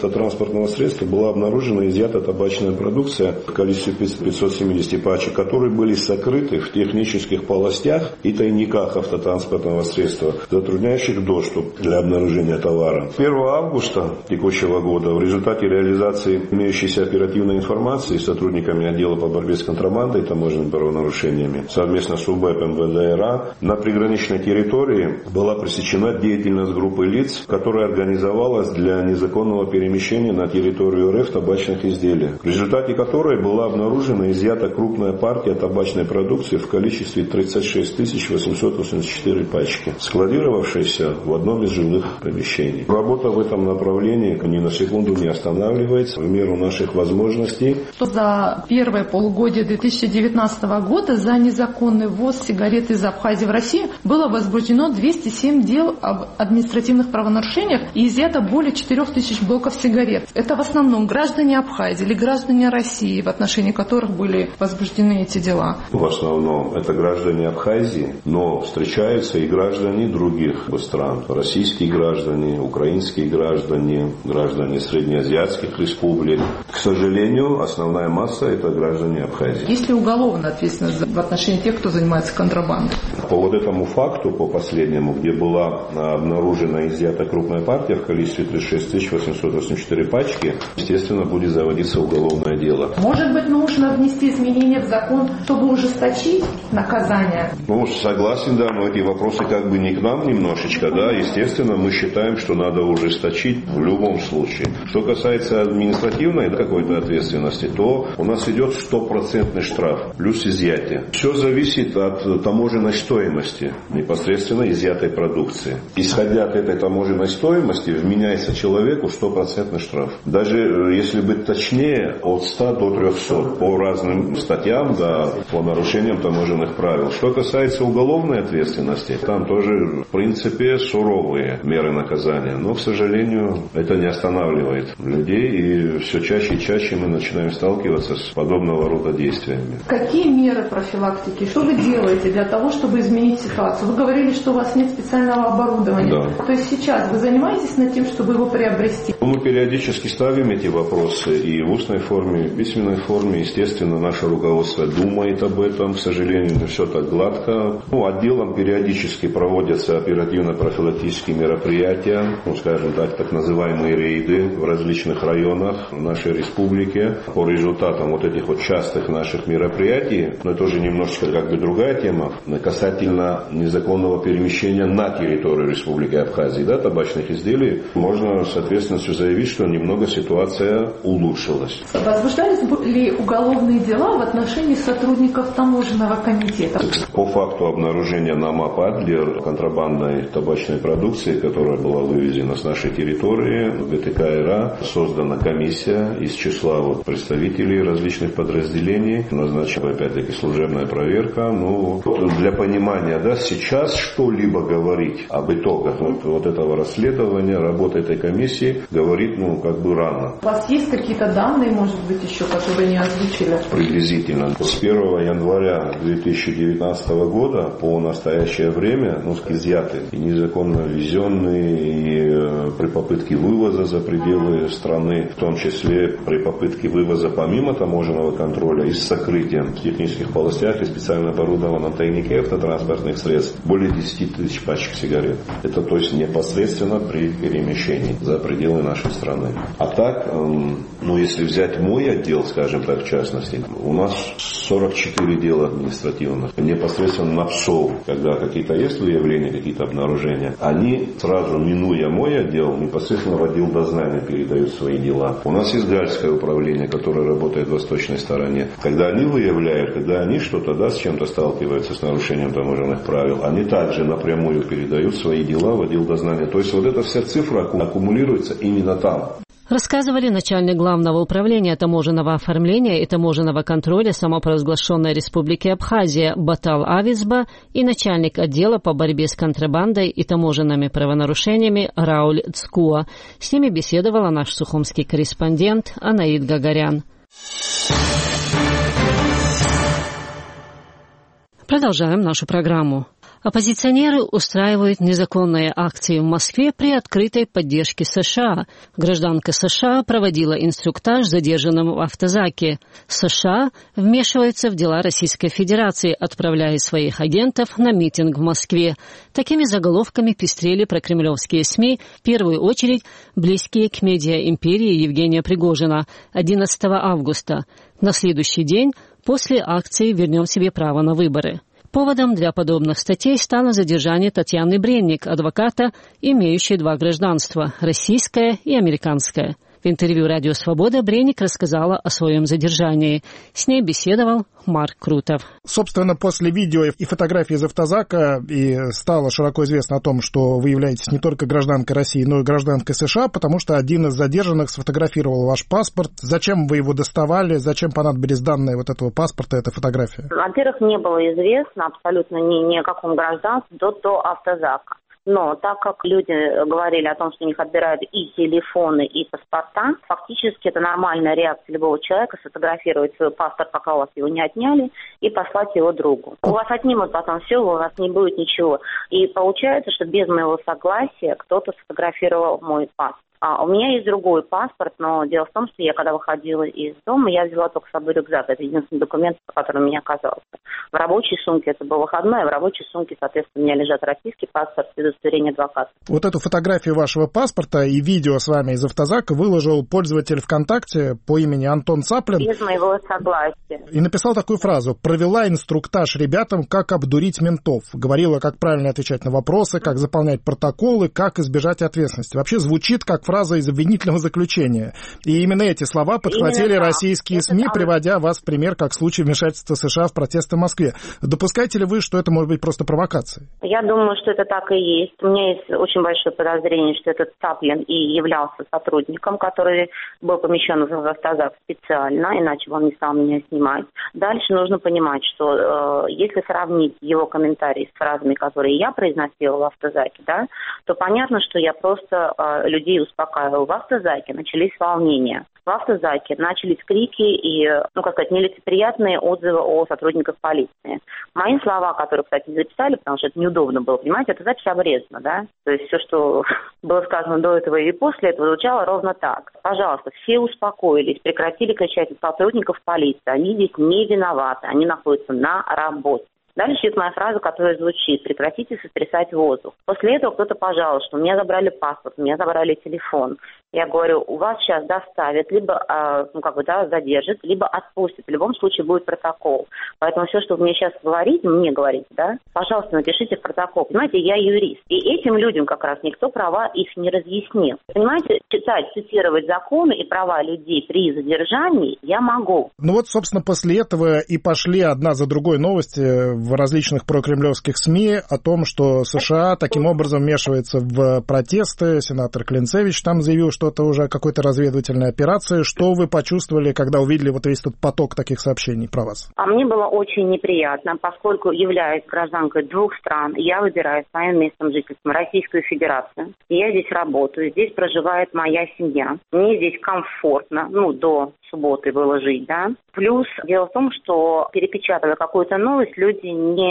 автотранспортного средства была обнаружена и изъята табачная продукция в количестве пятьсот семьдесят пачек, которые были сокрыты в технических полостях и тайниках автотранспортного средства, затрудняющих доступ для обнаружения товара. первого августа текущего года в результате реализации имеющейся оперативной информации сотрудниками отдела по борьбе с контрабандой и таможенными правонарушениями совместно с УБЭП МВД РА на приграничной территории была пресечена деятельность группы лиц, которая организовалась для незаконного перемещения на территорию РФ табачных изделий, в результате которой была обнаружена и изъята крупная партия табачной продукции в количестве тридцать шесть тысяч восемьсот восемьдесят четыре пачки, складировавшейся в одном из жилых помещений. Работа в этом направлении ни на секунду не останавливается в меру наших возможностей. За первое полугодие две тысячи девятнадцатого года за незаконный ввоз сигарет из Абхазии в Россию было возбуждено двести семь дел об административных правонарушениях и изъято более четырех тысяч блоков сигарет. Это в основном граждане Абхазии или граждане России, в отношении которых были возбуждены эти дела. В основном это граждане Абхазии, но встречаются и граждане других стран. Российские граждане, украинские граждане, граждане среднеазиатских республик. К сожалению, основная масса это граждане Абхазии. Есть ли уголовная ответственность в отношении тех, кто занимается контрабандой? По вот этому факту, по последнему, где была обнаружена и изъята крупная партия в количестве тридцать шесть тысяч восемьсот восемьдесят четыре пачки, естественно, будет заводиться уголовное дело. Может быть, нужно внести изменения в закон, чтобы ужесточить наказание? Ну, согласен, да, но эти вопросы как бы не к нам немножечко, да. Естественно, мы считаем, что надо ужесточить в любом случае. Что касается административной какой-то ответственности, то у нас идет стопроцентный штраф плюс изъятие. Все зависит от таможенной стоимости непосредственно изъятой продукции. Исходя от этой таможенной стоимости, вменяется человеку стопроцентный штраф. Даже, если быть точнее, от ста до трехсот по разным статьям, да, по нарушениям таможенных правил. Что касается уголовной ответственности, там тоже, в принципе, суровые меры наказания. Но, к сожалению, это не останавливает людей, и все чаще и чаще мы начинаем сталкиваться с подобного рода действиями. Какие меры профилактики? Что вы делаете для того, чтобы изменить ситуацию? Вы говорили, что у вас нет специального оборудования. Да. То есть сейчас вы занимаетесь над тем, чтобы его приобрести? Мы периодически ставим эти вопросы и в устной форме, и в письменной форме. Естественно, наше руководство думает об этом. К сожалению, не все так гладко. Ну, отделом периодически проводятся оперативно-профилактические мероприятия, ну, скажем так, так называемые рейды в различных районах нашей республики. По результатам вот этих вот частых наших мероприятий, но это уже немножечко как бы другая тема, касательно незаконного перемещения на территорию Республики Абхазии, да, табачных изделий, можно с ответственностью заявить, что немного ситуация улучшилась. Возбуждались ли уголовные дела в отношении сотрудников таможенного комитета? По факту обнаружения на МАП «Адлер» контрабандной табачной продукции, которая была вывезена с нашей территории, в ГТК РА создана комиссия из числа вот представителей различных подразделений, назначена опять-таки служебная проверка. Ну, для понимания, да, сейчас что-либо говорить об итогах вот, вот этого расследования, работы этой комиссии, говорит, ну, как бы рано. У вас есть какие-то данные, может быть, еще, которые не озвучили? Приблизительно. С первого января две тысячи девятнадцатого года по настоящее время, ну, изъяты и незаконно ввезенные, и при попытке вывоза за пределы страны, в том числе при попытке вывоза помимо таможенного контроля и с сокрытием в технических полостях и специально оборудованном тайнике автотранспортных средств более десяти тысяч пачек сигарет. Это то есть непосредственно при перемещении за пределы нашей страны. А так, эм, ну если взять мой отдел, скажем так, в частности, у нас сорок четыре дела административных. Непосредственно на ПСОВ, когда какие-то есть выявления, какие-то обнаружения, они сразу, минуя мой отдел, непосредственно в отдел дознания передают свои дела. У нас есть Гальское управление, которое работает в восточной стороне. Когда они выявляют, когда они что-то, да, с чем-то сталкиваются, с нарушением таможенных правил, они также напрямую передают свои дела в отдел дознания. То есть вот эта вся цифра аккумулируется именно там. Рассказывали начальник Главного управления таможенного оформления и таможенного контроля самопровозглашенной Республики Абхазия Батал Авизба и начальник отдела по борьбе с контрабандой и таможенными правонарушениями Рауль Цкуа. С ними беседовала наш сухумский корреспондент Анаид Гагарян. Продолжаем нашу программу. Оппозиционеры устраивают незаконные акции в Москве при открытой поддержке США. Гражданка США проводила инструктаж задержанным в автозаке. США вмешиваются в дела Российской Федерации, отправляя своих агентов на митинг в Москве. Такими заголовками пестрели прокремлевские СМИ, в первую очередь близкие к медиа-империи Евгения Пригожина, одиннадцатого августа. На следующий день после акции «Вернем себе право на выборы». Поводом для подобных статей стало задержание Татьяны Бренник, адвоката, имеющей два гражданства – российское и американское. В интервью «Радио Свобода» Бренник рассказала о своем задержании. С ней беседовал Марк Крутов. Собственно, после видео и фотографий из автозака и стало широко известно о том, что вы являетесь не только гражданкой России, но и гражданкой США, потому что один из задержанных сфотографировал ваш паспорт. Зачем вы его доставали? Зачем понадобились данные вот этого паспорта, этой фотографии? Во-первых, не было известно абсолютно ни, ни о каком гражданстве до, до автозака. Но так как люди говорили о том, что у них отбирают и телефоны, и паспорта, фактически это нормальная реакция любого человека сфотографировать свой паспорт, пока у вас его не отняли, и послать его другу. У вас отнимут потом все, у вас не будет ничего. И получается, что без моего согласия кто-то сфотографировал мой паспорт. А, у меня есть другой паспорт, но дело в том, что я когда выходила из дома, я взяла только с собой рюкзак. Это единственный документ, который у меня оказался. В рабочей сумке это был выходной, а в рабочей сумке, соответственно, у меня лежат российский паспорт и удостоверение адвоката. Вот эту фотографию вашего паспорта и видео с вами из автозака выложил пользователь ВКонтакте по имени Антон Цаплин. Без моего согласия. И написал такую фразу: «Провела инструктаж ребятам, как обдурить ментов». Говорила, как правильно отвечать на вопросы, как заполнять протоколы, как избежать ответственности. Вообще звучит как фраза из обвинительного заключения. И именно эти слова подхватили именно российские это СМИ, там... приводя вас в пример как случай вмешательства США в протесты в Москве. Допускаете ли вы, что это может быть просто провокацией? Я думаю, что это так и есть. У меня есть очень большое подозрение, что этот Цаплин и являлся сотрудником, который был помещен в автозак специально, иначе бы он не стал меня снимать. Дальше нужно понимать, что э, если сравнить его комментарии с фразами, которые я произносила в автозаке, да, то понятно, что я просто э, людей успокаивала. В автозаке начались волнения. В автозаке начались крики и, ну, как сказать, нелицеприятные отзывы о сотрудниках полиции. Мои слова, которые, кстати, записали, потому что это неудобно было, понимаете, это запись обрезана, да? То есть все, что было сказано до этого и после этого, звучало ровно так. Пожалуйста, все успокоились, прекратили кричать на сотрудников полиции. Они здесь не виноваты, они находятся на работе. Дальше есть моя фраза, которая звучит: «Прекратите сотрясать воздух». После этого кто-то пожаловался, что у меня забрали паспорт, у меня забрали телефон. Я говорю, у вас сейчас доставят, либо, э, ну, как бы, да, задержат, либо отпустят. В любом случае будет протокол. Поэтому все, что вы мне сейчас говорите, мне говорите, да, пожалуйста, напишите в протокол. Понимаете, я юрист. И этим людям как раз никто права их не разъяснил. Понимаете, читать, цитировать законы и права людей при задержании я могу. Ну вот, собственно, после этого и пошли одна за другой новости в различных прокремлевских СМИ о том, что США таким образом вмешивается в протесты. Сенатор Клинцевич там заявил, что это уже какой-то разведывательной операции. Что вы почувствовали, когда увидели вот весь этот поток таких сообщений про вас? А мне было очень неприятно, поскольку, являясь гражданкой двух стран, я выбираю своим местом жительства Российскую Федерацию. Я здесь работаю, здесь проживает моя семья. Мне здесь комфортно, ну, до субботы было жить, да. Плюс дело в том, что, перепечатывая какую-то новость, люди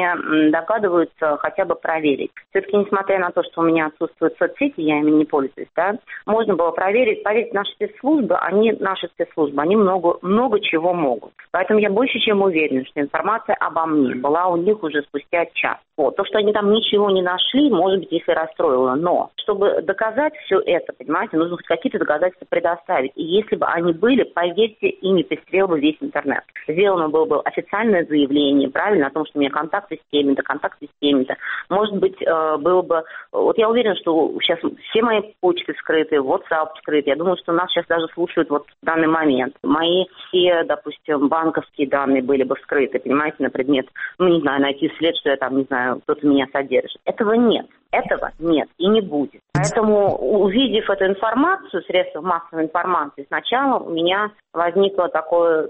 не догадываются хотя бы проверить. Все-таки, несмотря на то, что у меня отсутствуют соцсети, я ими не пользуюсь, да, можно было проверить. Поверьте, наши спецслужбы, они, наши спецслужбы, они много, много чего могут. Поэтому я больше чем уверена, что информация обо мне была у них уже спустя час. Вот. То, что они там ничего не нашли, может быть, их и расстроило. Но, чтобы доказать все это, понимаете, нужно хоть какие-то доказательства предоставить. И если бы они были, поверьте, ими пестрел бы весь интернет. Сделано было бы официальное заявление, правильно, о том, что у меня контакты с теми-то, контакты с теми-то. Может быть, было бы... Вот я уверена, что сейчас все мои почты скрыты, WhatsApp скрыт. Я думаю, что нас сейчас даже слушают вот в данный момент. Мои все, допустим, банковские данные были бы скрыты, понимаете, на предмет, ну, не знаю, найти след, что я там, не знаю, кто-то меня содержит. Этого нет. Этого нет и не будет. Поэтому, увидев эту информацию, средства массовой информации, сначала у меня возникло такое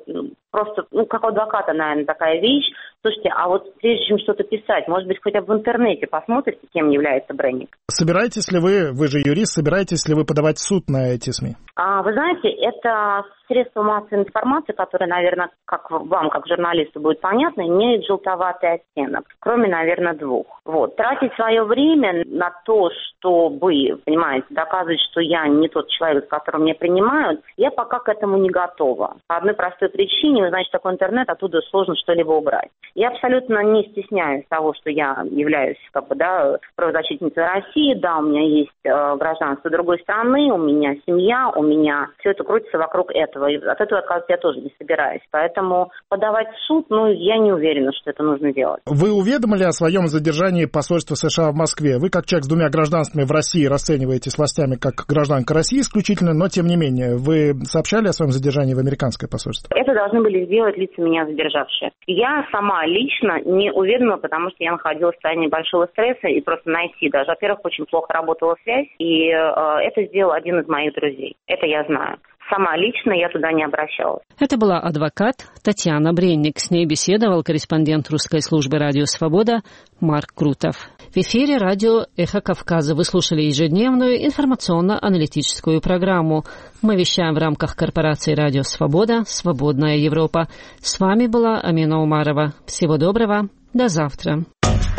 просто, ну, как у адвоката, наверное, такая вещь. Слушайте, а вот прежде чем что-то писать, может быть, хотя бы в интернете посмотрите, кем является Брейник. Собираетесь ли вы, вы же юрист, собираетесь ли вы подавать в суд на эти СМИ? А, вы знаете, это средства массовой информации, которые, наверное, как вам, как журналисту, будет понятно, имеют желтоватый оттенок, кроме, наверное, двух. Вот. Тратить свое время на то, чтобы, понимаете, доказывать, что я не тот человек, которого меня принимают, я пока к этому не готова. По одной простой причине, вы знаете, такой интернет, оттуда сложно что-либо убрать. Я абсолютно не стесняюсь того, что я являюсь, как бы, да, правозащитницей России, да, у меня есть э, гражданство другой страны, у меня семья, у меня все это крутится вокруг этого. И от этого отказываться я тоже не собираюсь. Поэтому подавать в суд, ну, я не уверена, что это нужно делать. Вы уведомили о своем задержании посольства США в Москве? Вы, как человек с двумя гражданствами в России, расцениваете с властями как гражданка России исключительно, но, тем не менее, вы сообщали о своем задержании в американское посольство? Это должны были сделать лица, меня задержавшие. Я сама лично не уведомила, потому что я находилась в состоянии большого стресса, и просто найти даже. Во-первых, очень плохо работала связь, и э, это сделал один из моих друзей. Это я знаю. Сама лично я туда не обращалась. Это была адвокат Татьяна Брейник. С ней беседовал корреспондент русской службы «Радио Свобода» Марк Крутов. В эфире радио «Эхо Кавказа». Вы слушали ежедневную информационно-аналитическую программу. Мы вещаем в рамках корпорации «Радио Свобода. Свободная Европа». С вами была Амина Умарова. Всего доброго. До завтра.